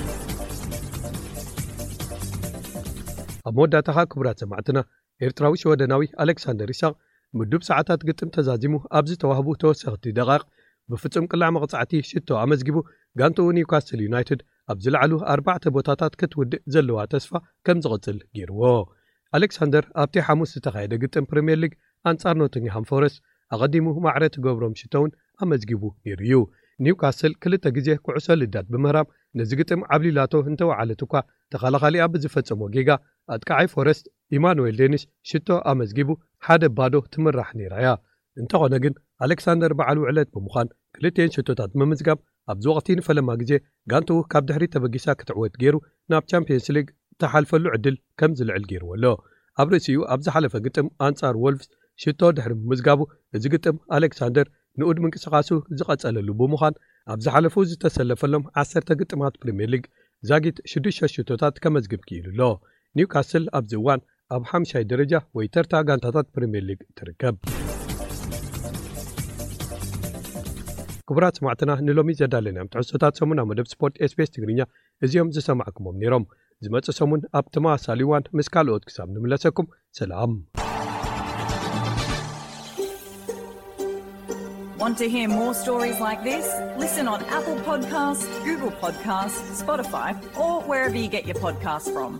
ኣብ መወዳእታኻ ክቡራት ሰማዕትና ኤርትራዊ ሸወደናዊ ኣሌክሳንደር ይስሐቅ ምዱብ ሰዓታት ግጥም ተዛዚሙ ኣብ ዝተዋህቡ ተወሰኽቲ ደቓቕ ብፍጹም ቅላዕ መቕጻዕቲ ሽቶ ኣመዝጊቡ ጋንትኡ ኒውካስትል ዩናይትድ ኣብ ዝለዓሉ 4 ቦታታት ክትውድእ ዘለዋ ተስፋ ከም ዝቕጽል ገይርዎ ኣሌክሳንደር ኣብቲ ሐሙስ ዝተኻየደ ግጥም ፕሪምየር ሊግ አንጻር ኖቲንግሃም ፎረስት ኣቐዲሙ ማዕረ ትገብሮም ሽቶውን ኣመዝጊቡ ነይሩ እዩ ኒውካስትል 2 ግዜ ኩዕሶ ልዳት ብምህራም ነዚ ግጥም ዓብሊላቶ እንተወዓለት እኳ ተኸላኻሊኣ ብዝፈጸሞ ጌጋ ኣጥቃዓይ ፎረስት ኢማኑኤል ዴኒስ ሽቶ ኣመዝጊቡ 1-0 ትምራሕ ነይራ እያ እንተኾነ ግን ኣሌክሳንደር በዓል ውዕለት ብምዃን 2 ሽቶታት ምምዝጋብ ኣብዚ ወቕቲ ንፈለማ ግዜ ጋንትኡ ካብ ድሕሪ ተበጊሳ ክትዕወት ገይሩ ናብ ቻምፒየንስ ሊግ ተሓልፈሉ ዕድል ከም ዝልዕል ገይርወሎ ኣብ ርእሲኡ ኣብ ዝሓለፈ ግጥም አንጻር ወልፍስ ሽቶ ድሕሪ ምዝጋቡ እዚ ግጥም ኣሌክሳንደር ንኡድ ምንቅስቓሱ ዝቐጸለሉ ብምዃን ኣብ ዝሓለፉ ዝተሰለፈሎም 10 ግጥማት ፕሪምየር ሊግ ዛጊት 6 ሽቶታት ከመዝግብ ክኢሉ ኣሎ። ኒውካስል ኣብ ዝዋን ኣብ 5ይ ደረጃ ወይ ተርታ ጋንታታት ፕሪምየር ሊግ ትርከብ። ክቡራት ሰማዕትና ንሎሚ ዘዳለናዮም ትሕዝቶታት ሰሙን ኣብ መደብ ስፖርት SBS ትግርኛ እዚኦም ዝሰማዕኩሞም ነይሮም። ዝመጽእ ሰሙን ኣብ ተመሳሳሊ እዋን ምስ ካልኦት ክሳብ ንምለሰኩም ሰላም። Want to hear more stories like this? Listen on Apple Podcasts, Google Podcasts, Spotify, or wherever you get your podcasts from.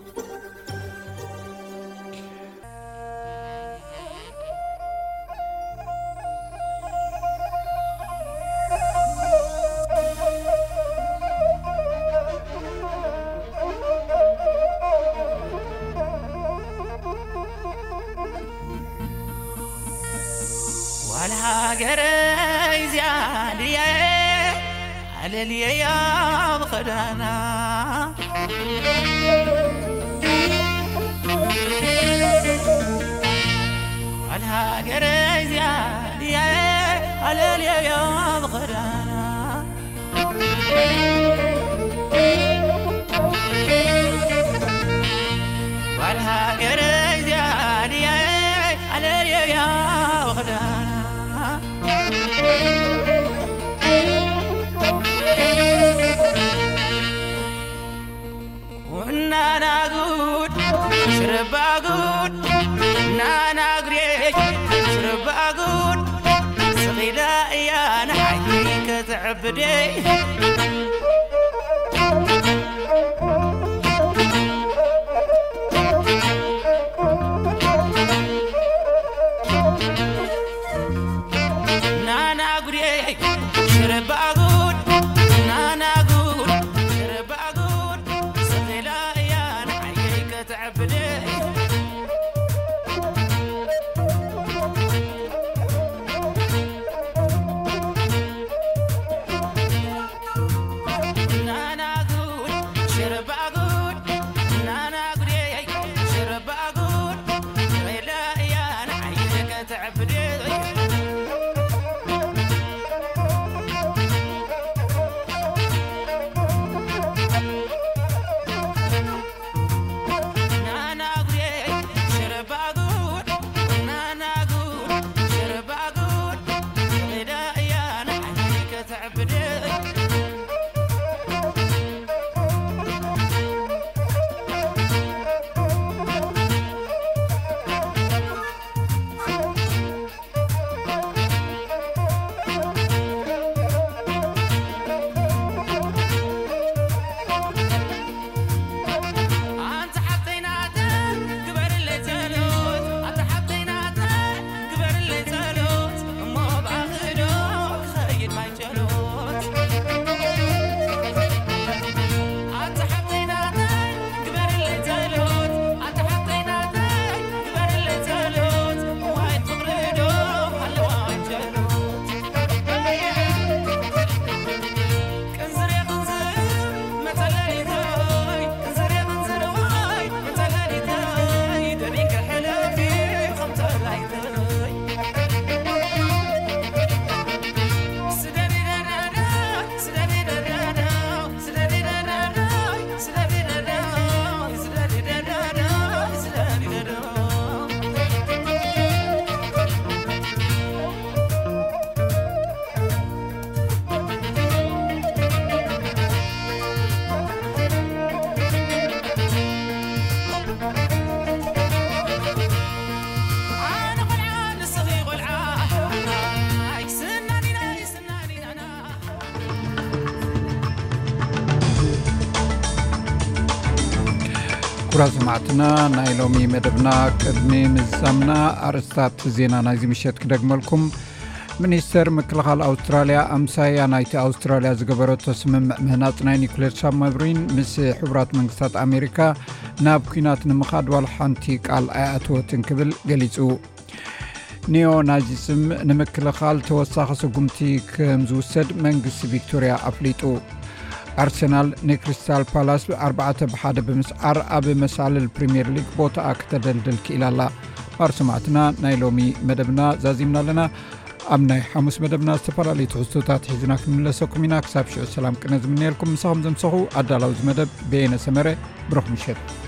يا بخدانا الهاجر زياد يا على يا بخدانا والهاجر زياد يا على يا بخدانا نانا غود شربا غود نانا غريج شربا غود صغيرة يا نحيك تعبدي نانا غريج شربا غود نانا غود شربا غود ኩራ ሰማዕትና ናይ ሎሚ መደብና ቅድሚ ምዛምና ኣርስታት ዜና ናይዚ ምሸት ክደግመልኩም ሚኒስተር ምክልኻል ኣውስትራልያ ኣምሳያ ናይቲ ኣውስትራልያ ዝገበረቶ ስምምዕ ምህናፅ ናይ ኒኩሌር ሳብመሪን ምስ ሕቡራት መንግስታት ኣሜሪካ ናብ ኩናት ንምኻድ ዋላ ሓንቲ ቃል ኣያእትወትን ክብል ገሊጹ ኒዮ ናዚስም ንምክልኻል ተወሳኺ ስጉምቲ ከም ዝውሰድ መንግስቲ ቪክቶሪያ ኣፍሊጡ ኣርሰናል ንክሪስታል ፓላስ 4-1 ብምስዓር ኣብ መሳልል ፕሪምየር ሊግ ቦታ ከተደልድል ክኢላላ ኣርሰማዕትና ናይ ሎሚ መደብና ዛዚምና ኣለና أمناي حمس مدبنا استفر لي تغستوتات حزنا كملسكم هنا كساب شو السلام كنا زمنيلكم مساهم زمسخو عدالوز مدب بين سمرة بروح مشهد